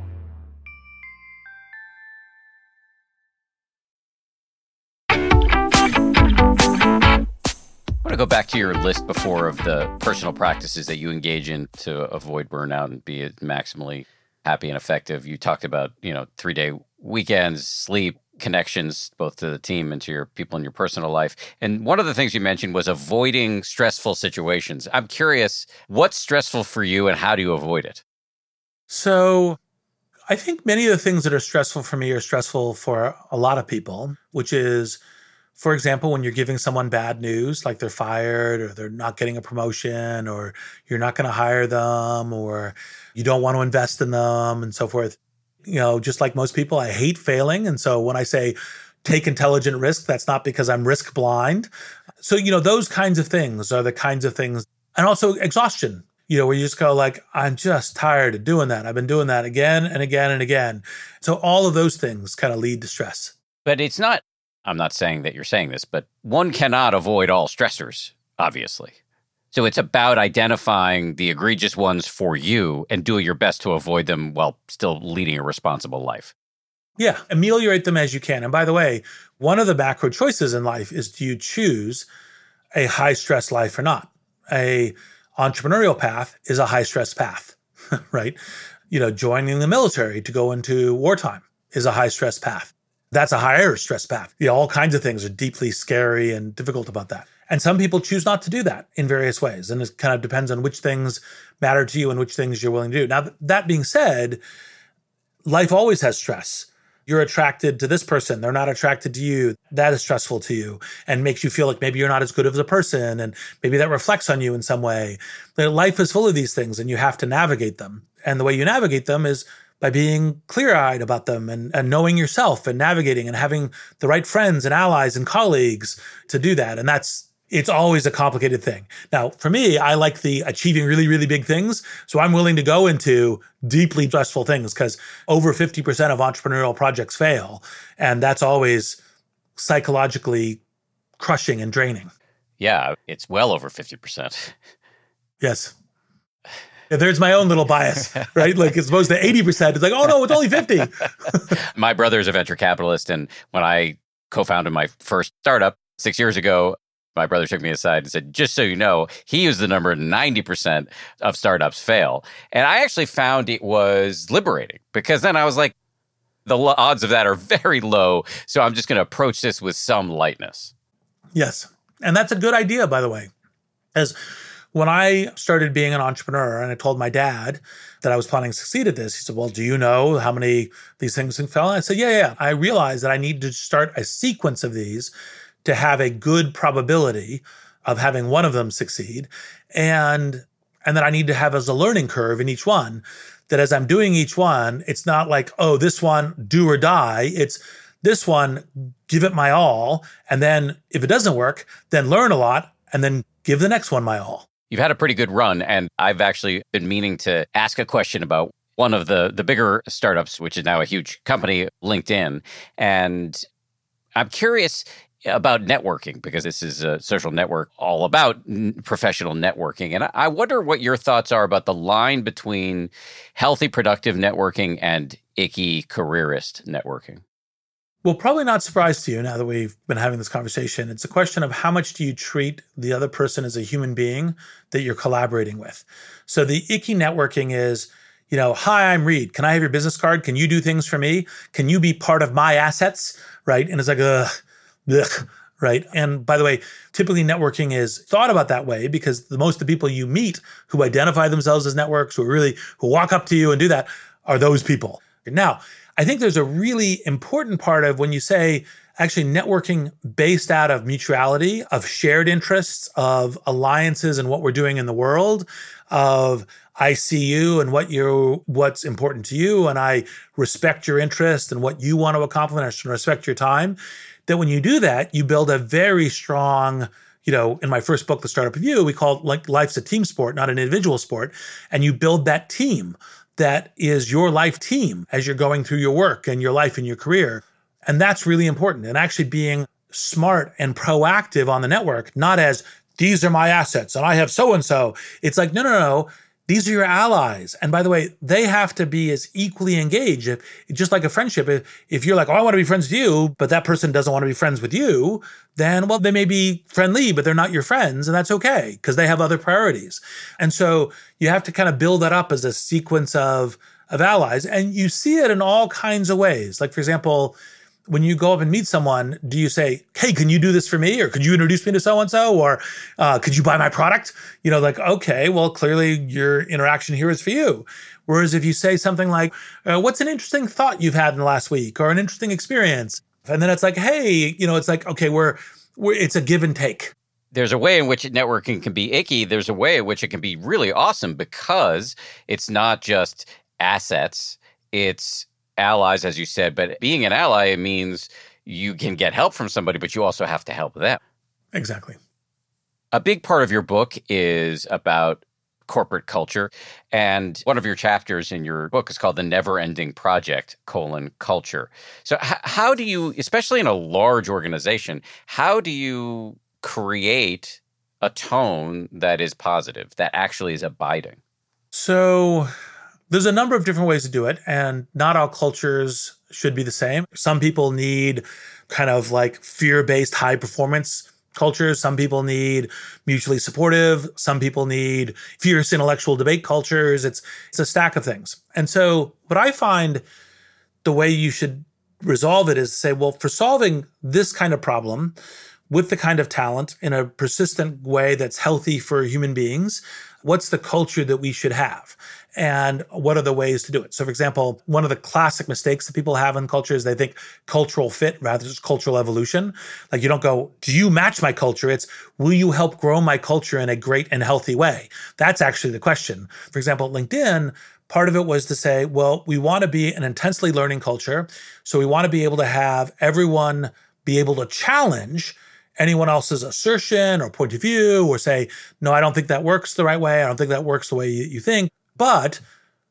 I want to go back to your list before of the personal practices that you engage in to avoid burnout and be maximally happy and effective. You talked about, 3-day weekends, sleep, connections, both to the team and to your people in your personal life. And one of the things you mentioned was avoiding stressful situations. I'm curious, what's stressful for you and how do you avoid it? So I think many of the things that are stressful for me are stressful for a lot of people, which is, for example, when you're giving someone bad news, like they're fired or they're not getting a promotion or you're not going to hire them or you don't want to invest in them and so forth. Just like most people, I hate failing. And so when I say take intelligent risk, that's not because I'm risk blind. So, those kinds of things are the kinds of things. And also exhaustion, where you just go like, I'm just tired of doing that. I've been doing that again and again and again. So all of those things kind of lead to stress. But it's not, I'm not saying that you're saying this, but one cannot avoid all stressors, obviously. So it's about identifying the egregious ones for you and doing your best to avoid them while still leading a responsible life. Yeah, ameliorate them as you can. And by the way, one of the macro choices in life is, do you choose a high-stress life or not? A entrepreneurial path is a high-stress path, right? Joining the military to go into wartime is a high-stress path. That's a higher stress path. All kinds of things are deeply scary and difficult about that. And some people choose not to do that in various ways. And it kind of depends on which things matter to you and which things you're willing to do. Now, that being said, life always has stress. You're attracted to this person. They're not attracted to you. That is stressful to you and makes you feel like maybe you're not as good as a person. And maybe that reflects on you in some way. But life is full of these things and you have to navigate them. And the way you navigate them is by being clear-eyed about them and knowing yourself and navigating and having the right friends and allies and colleagues to do that. And it's always a complicated thing. Now, for me, I like the achieving really, really big things. So I'm willing to go into deeply stressful things because over 50% of entrepreneurial projects fail. And that's always psychologically crushing and draining. Yeah, it's well over 50%. Yes. There's my own little bias, right? Like as opposed to 80%, it's like, oh no, it's only 50. My brother's a venture capitalist. And when I co-founded my first startup 6 years ago, my brother took me aside and said, just so you know, he used the number 90% of startups fail. And I actually found it was liberating because then I was like, the odds of that are very low. So I'm just going to approach this with some lightness. Yes. And that's a good idea, by the way. As when I started being an entrepreneur and I told my dad that I was planning to succeed at this, he said, well, do you know how many these things fell? And I said, yeah. I realized that I need to start a sequence of these to have a good probability of having one of them succeed. And that I need to have as a learning curve in each one, that as I'm doing each one, it's not like, oh, this one, do or die. It's this one, give it my all. And then if it doesn't work, then learn a lot and then give the next one my all. You've had a pretty good run. And I've actually been meaning to ask a question about one of the bigger startups, which is now a huge company, LinkedIn. And I'm curious about networking, because this is a social network all about professional networking. And I wonder what your thoughts are about the line between healthy, productive networking and icky, careerist networking. Well, probably not surprised to you now that we've been having this conversation. It's a question of how much do you treat the other person as a human being that you're collaborating with. So the icky networking is, hi, I'm Reed. Can I have your business card? Can you do things for me? Can you be part of my assets? Right? And it's like, ugh, right? And by the way, typically networking is thought about that way because most of the people you meet who identify themselves as networks, who walk up to you and do that, are those people. Now, I think there's a really important part of when you say actually networking based out of mutuality, of shared interests, of alliances and what we're doing in the world, of I see you and what's important to you, and I respect your interest and what you want to accomplish and respect your time. That when you do that, you build a very strong, in my first book, The Startup of You, we call it like life's a team sport, not an individual sport. And you build that team that is your life team as you're going through your work and your life and your career. And that's really important. And actually being smart and proactive on the network, not as these are my assets and I have so-and-so. It's like, no. These are your allies. And by the way, they have to be as equally engaged. Just like a friendship, if you're like, oh, I want to be friends with you, but that person doesn't want to be friends with you, then, well, they may be friendly, but they're not your friends. And that's okay because they have other priorities. And so you have to kind of build that up as a sequence of allies. And you see it in all kinds of ways. Like, for example, when you go up and meet someone, do you say, hey, can you do this for me? Or could you introduce me to so-and-so? Or could you buy my product? Okay, well, clearly your interaction here is for you. Whereas if you say something like, what's an interesting thought you've had in the last week or an interesting experience? And then it's like, hey, it's like, okay, it's a give and take. There's a way in which networking can be icky. There's a way in which it can be really awesome because it's not just assets. It's allies, as you said, but being an ally, it means you can get help from somebody, but you also have to help them. Exactly. A big part of your book is about corporate culture. And one of your chapters in your book is called The Never-Ending Project, Culture. So how do you, especially in a large organization, how do you create a tone that is positive, that actually is abiding? So there's a number of different ways to do it, and not all cultures should be the same. Some people need kind of like fear-based high performance cultures. Some people need mutually supportive. Some people need fierce intellectual debate cultures. It's a stack of things. And so what I find the way you should resolve it is to say, well, for solving this kind of problem with the kind of talent in a persistent way that's healthy for human beings, what's the culture that we should have? And what are the ways to do it? So, for example, one of the classic mistakes that people have in culture is they think cultural fit rather than cultural evolution. Like you don't go, do you match my culture? It's, will you help grow my culture in a great and healthy way? That's actually the question. For example, LinkedIn, Part of it was to say, well, we want to be an intensely learning culture. So we want to be able to have everyone be able to challenge anyone else's assertion or point of view or say, no, I don't think that works the right way. I don't think that works the way you think. But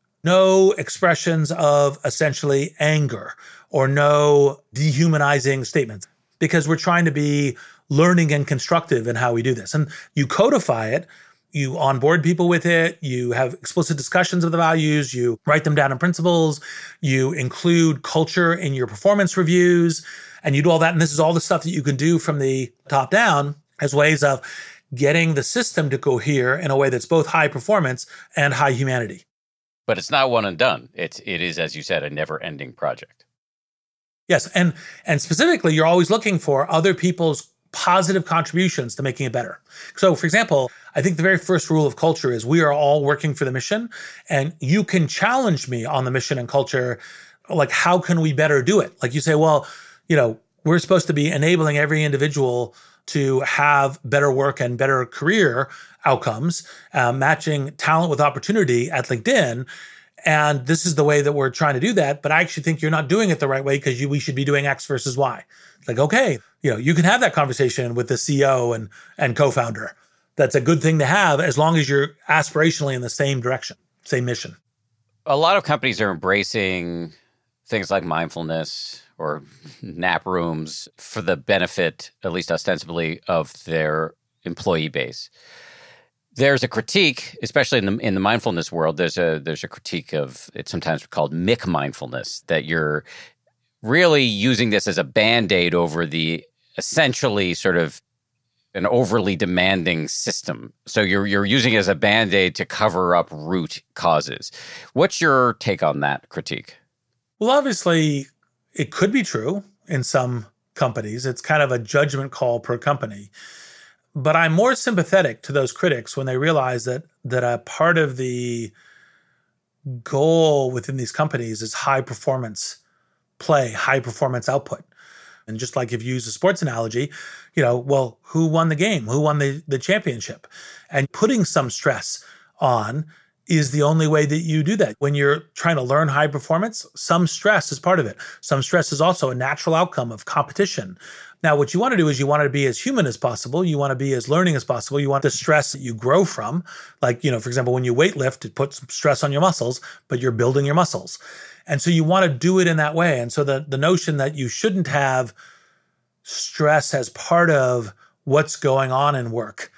no expressions of essentially anger or no dehumanizing statements, because we're trying to be learning and constructive in how we do this. And you codify it, you onboard people with it, you have explicit discussions of the values, you write them down in principles, you include culture in your performance reviews, and you do all that. And this is all the stuff that you can do from the top down as ways of getting the system to cohere in a way that's both high performance and high humanity. But it's not one and done. It is, as you said, a never-ending project. Yes, and specifically, you're always looking for other people's positive contributions to making it better. So, for example, I think the very first rule of culture is we are all working for the mission, and you can challenge me on the mission and culture. Like, how can we better do it? Like you say, well, we're supposed to be enabling every individual to have better work and better career outcomes, matching talent with opportunity at LinkedIn. And this is the way that we're trying to do that. But I actually think you're not doing it the right way because we should be doing X versus Y. It's like, okay, you can have that conversation with the CEO and co-founder. That's a good thing to have as long as you're aspirationally in the same direction, same mission. A lot of companies are embracing things like mindfulness or nap rooms for the benefit, at least ostensibly, of their employee base. There's a critique, especially in the mindfulness world. There's a critique of it's sometimes called Mick mindfulness, that you're really using this as a Band-Aid over the essentially sort of an overly demanding system. So you're using it as a Band-Aid to cover up root causes. What's your take on that critique? Well, obviously, it could be true in some companies. It's kind of a judgment call per company. But I'm more sympathetic to those critics when they realize that a part of the goal within these companies is high performance play, high performance output. And just like if you use a sports analogy, well, who won the game? Who won the championship? And putting some stress on is the only way that you do that. When you're trying to learn high performance, some stress is part of it. Some stress is also a natural outcome of competition. Now, what you want to do is you want to be as human as possible. You want to be as learning as possible. You want the stress that you grow from. Like, for example, when you weightlift, it puts stress on your muscles, but you're building your muscles. And so you want to do it in that way. And so the notion that you shouldn't have stress as part of what's going on in work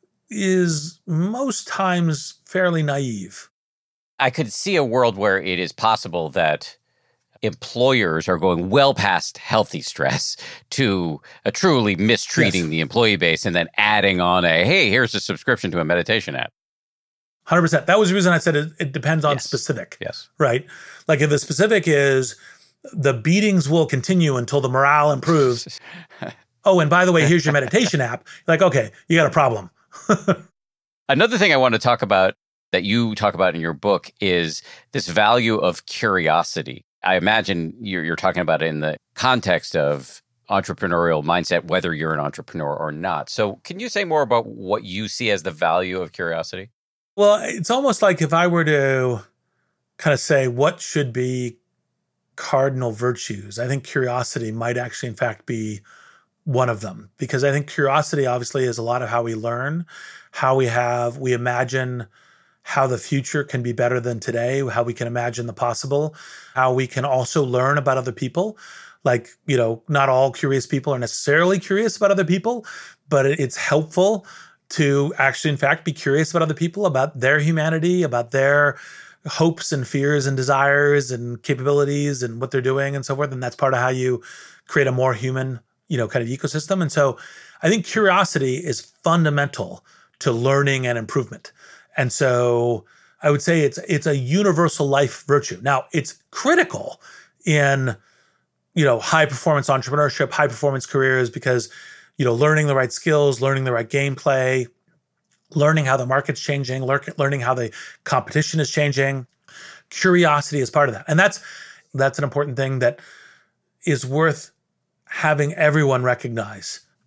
is most times fairly naive. I could see a world where it is possible that employers are going well past healthy stress to a truly mistreating the employee base and then adding on hey, here's a subscription to a meditation app. 100%. That was the reason I said it depends on specific. Yes. Right? Like if the specific is the beatings will continue until the morale improves. Oh, and by the way, here's your meditation app. Like, okay, you got a problem. Another thing I want to talk about that you talk about in your book is this value of curiosity. I imagine you're talking about it in the context of entrepreneurial mindset, whether you're an entrepreneur or not. So can you say more about what you see as the value of curiosity? Well, it's almost like if I were to kind of say what should be cardinal virtues, I think curiosity might actually, in fact, be one of them. Because I think curiosity obviously is a lot of how we learn, how we imagine how the future can be better than today, how we can imagine the possible, how we can also learn about other people. Like, not all curious people are necessarily curious about other people, but it's helpful to actually, in fact, be curious about other people, about their humanity, about their hopes and fears and desires and capabilities and what they're doing and so forth. And that's part of how you create a more human, kind of ecosystem. And so I think curiosity is fundamental to learning and improvement. And so I would say it's a universal life virtue. Now, it's critical in, high performance entrepreneurship, high performance careers, because, learning the right skills, learning the right gameplay, learning how the market's changing, learning how the competition is changing. Curiosity is part of that. And that's an important thing that is worth having everyone recognize,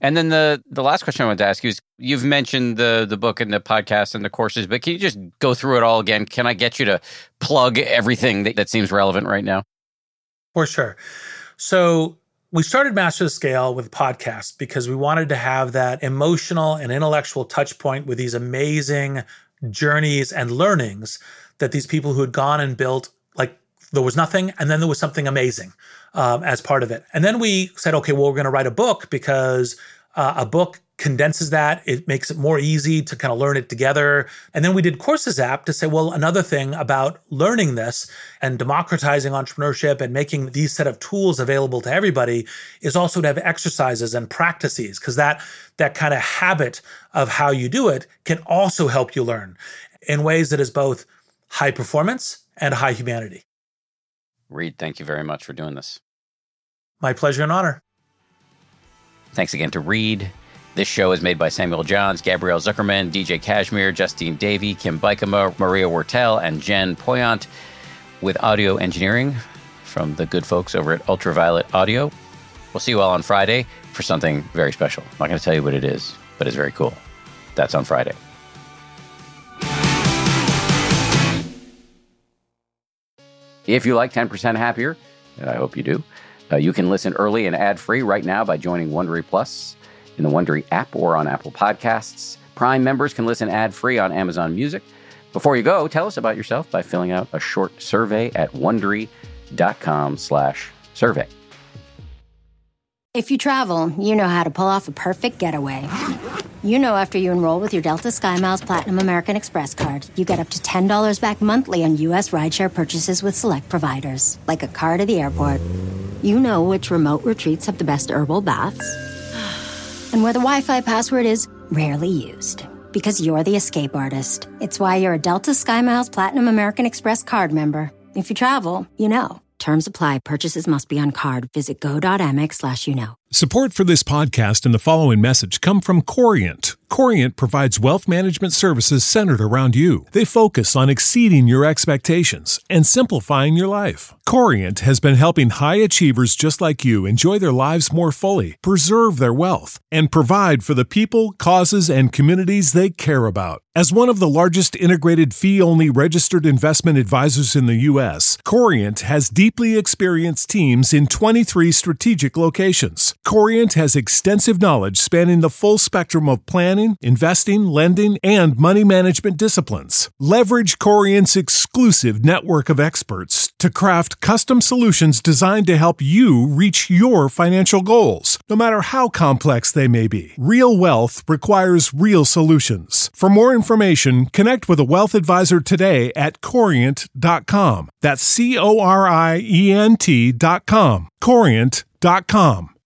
And then the last question I wanted to ask you is, you've mentioned the book and the podcast and the courses, but can you just go through it all again? Can I get you to plug everything that seems relevant right now? For sure. So we started Master the Scale with podcasts because we wanted to have that emotional and intellectual touch point with these amazing journeys and learnings that these people who had gone and built, like there was nothing and then there was something amazing as part of it. And then we said, okay, well, we're going to write a book because a book condenses that. It makes it more easy to kind of learn it together. And then we did Courses app to say, well, another thing about learning this and democratizing entrepreneurship and making these set of tools available to everybody is also to have exercises and practices, because that kind of habit of how you do it can also help you learn in ways that is both high performance and high humanity. Reed, thank you very much for doing this. My pleasure and honor. Thanks again to Reed. This show is made by Samuel Johns, Gabrielle Zuckerman, DJ Kashmir, Justine Davey, Kim Bikema, Maria Wortel, and Jen Poyant, with audio engineering from the good folks over at Ultraviolet Audio. We'll see you all on Friday for something very special. I'm not going to tell you what it is, but it's very cool. That's on Friday. If you like 10% Happier, and I hope you do, you can listen early and ad-free right now by joining Wondery Plus in the Wondery app or on Apple Podcasts. Prime members can listen ad-free on Amazon Music. Before you go, tell us about yourself by filling out a short survey at Wondery.com/survey. If you travel, you know how to pull off a perfect getaway. You know after you enroll with your Delta SkyMiles Platinum American Express card, you get up to $10 back monthly on U.S. rideshare purchases with select providers, like a car to the airport. You know which remote retreats have the best herbal baths, and where the Wi-Fi password is rarely used, because you're the escape artist. It's why you're a Delta SkyMiles Platinum American Express card member. If you travel, you know. Terms apply. Purchases must be on card. Visit go.amex/you-know. Support for this podcast and the following message come from Corient. Corient provides wealth management services centered around you. They focus on exceeding your expectations and simplifying your life. Corient has been helping high achievers just like you enjoy their lives more fully, preserve their wealth, and provide for the people, causes, and communities they care about. As one of the largest integrated fee-only registered investment advisors in the U.S., Corient has deeply experienced teams in 23 strategic locations. Corient has extensive knowledge spanning the full spectrum of planning, investing, lending, and money management disciplines. Leverage Corient's exclusive network of experts to craft custom solutions designed to help you reach your financial goals, no matter how complex they may be. Real wealth requires real solutions. For more information, connect with a wealth advisor today at Corient.com. That's Corient.com. Corient.com.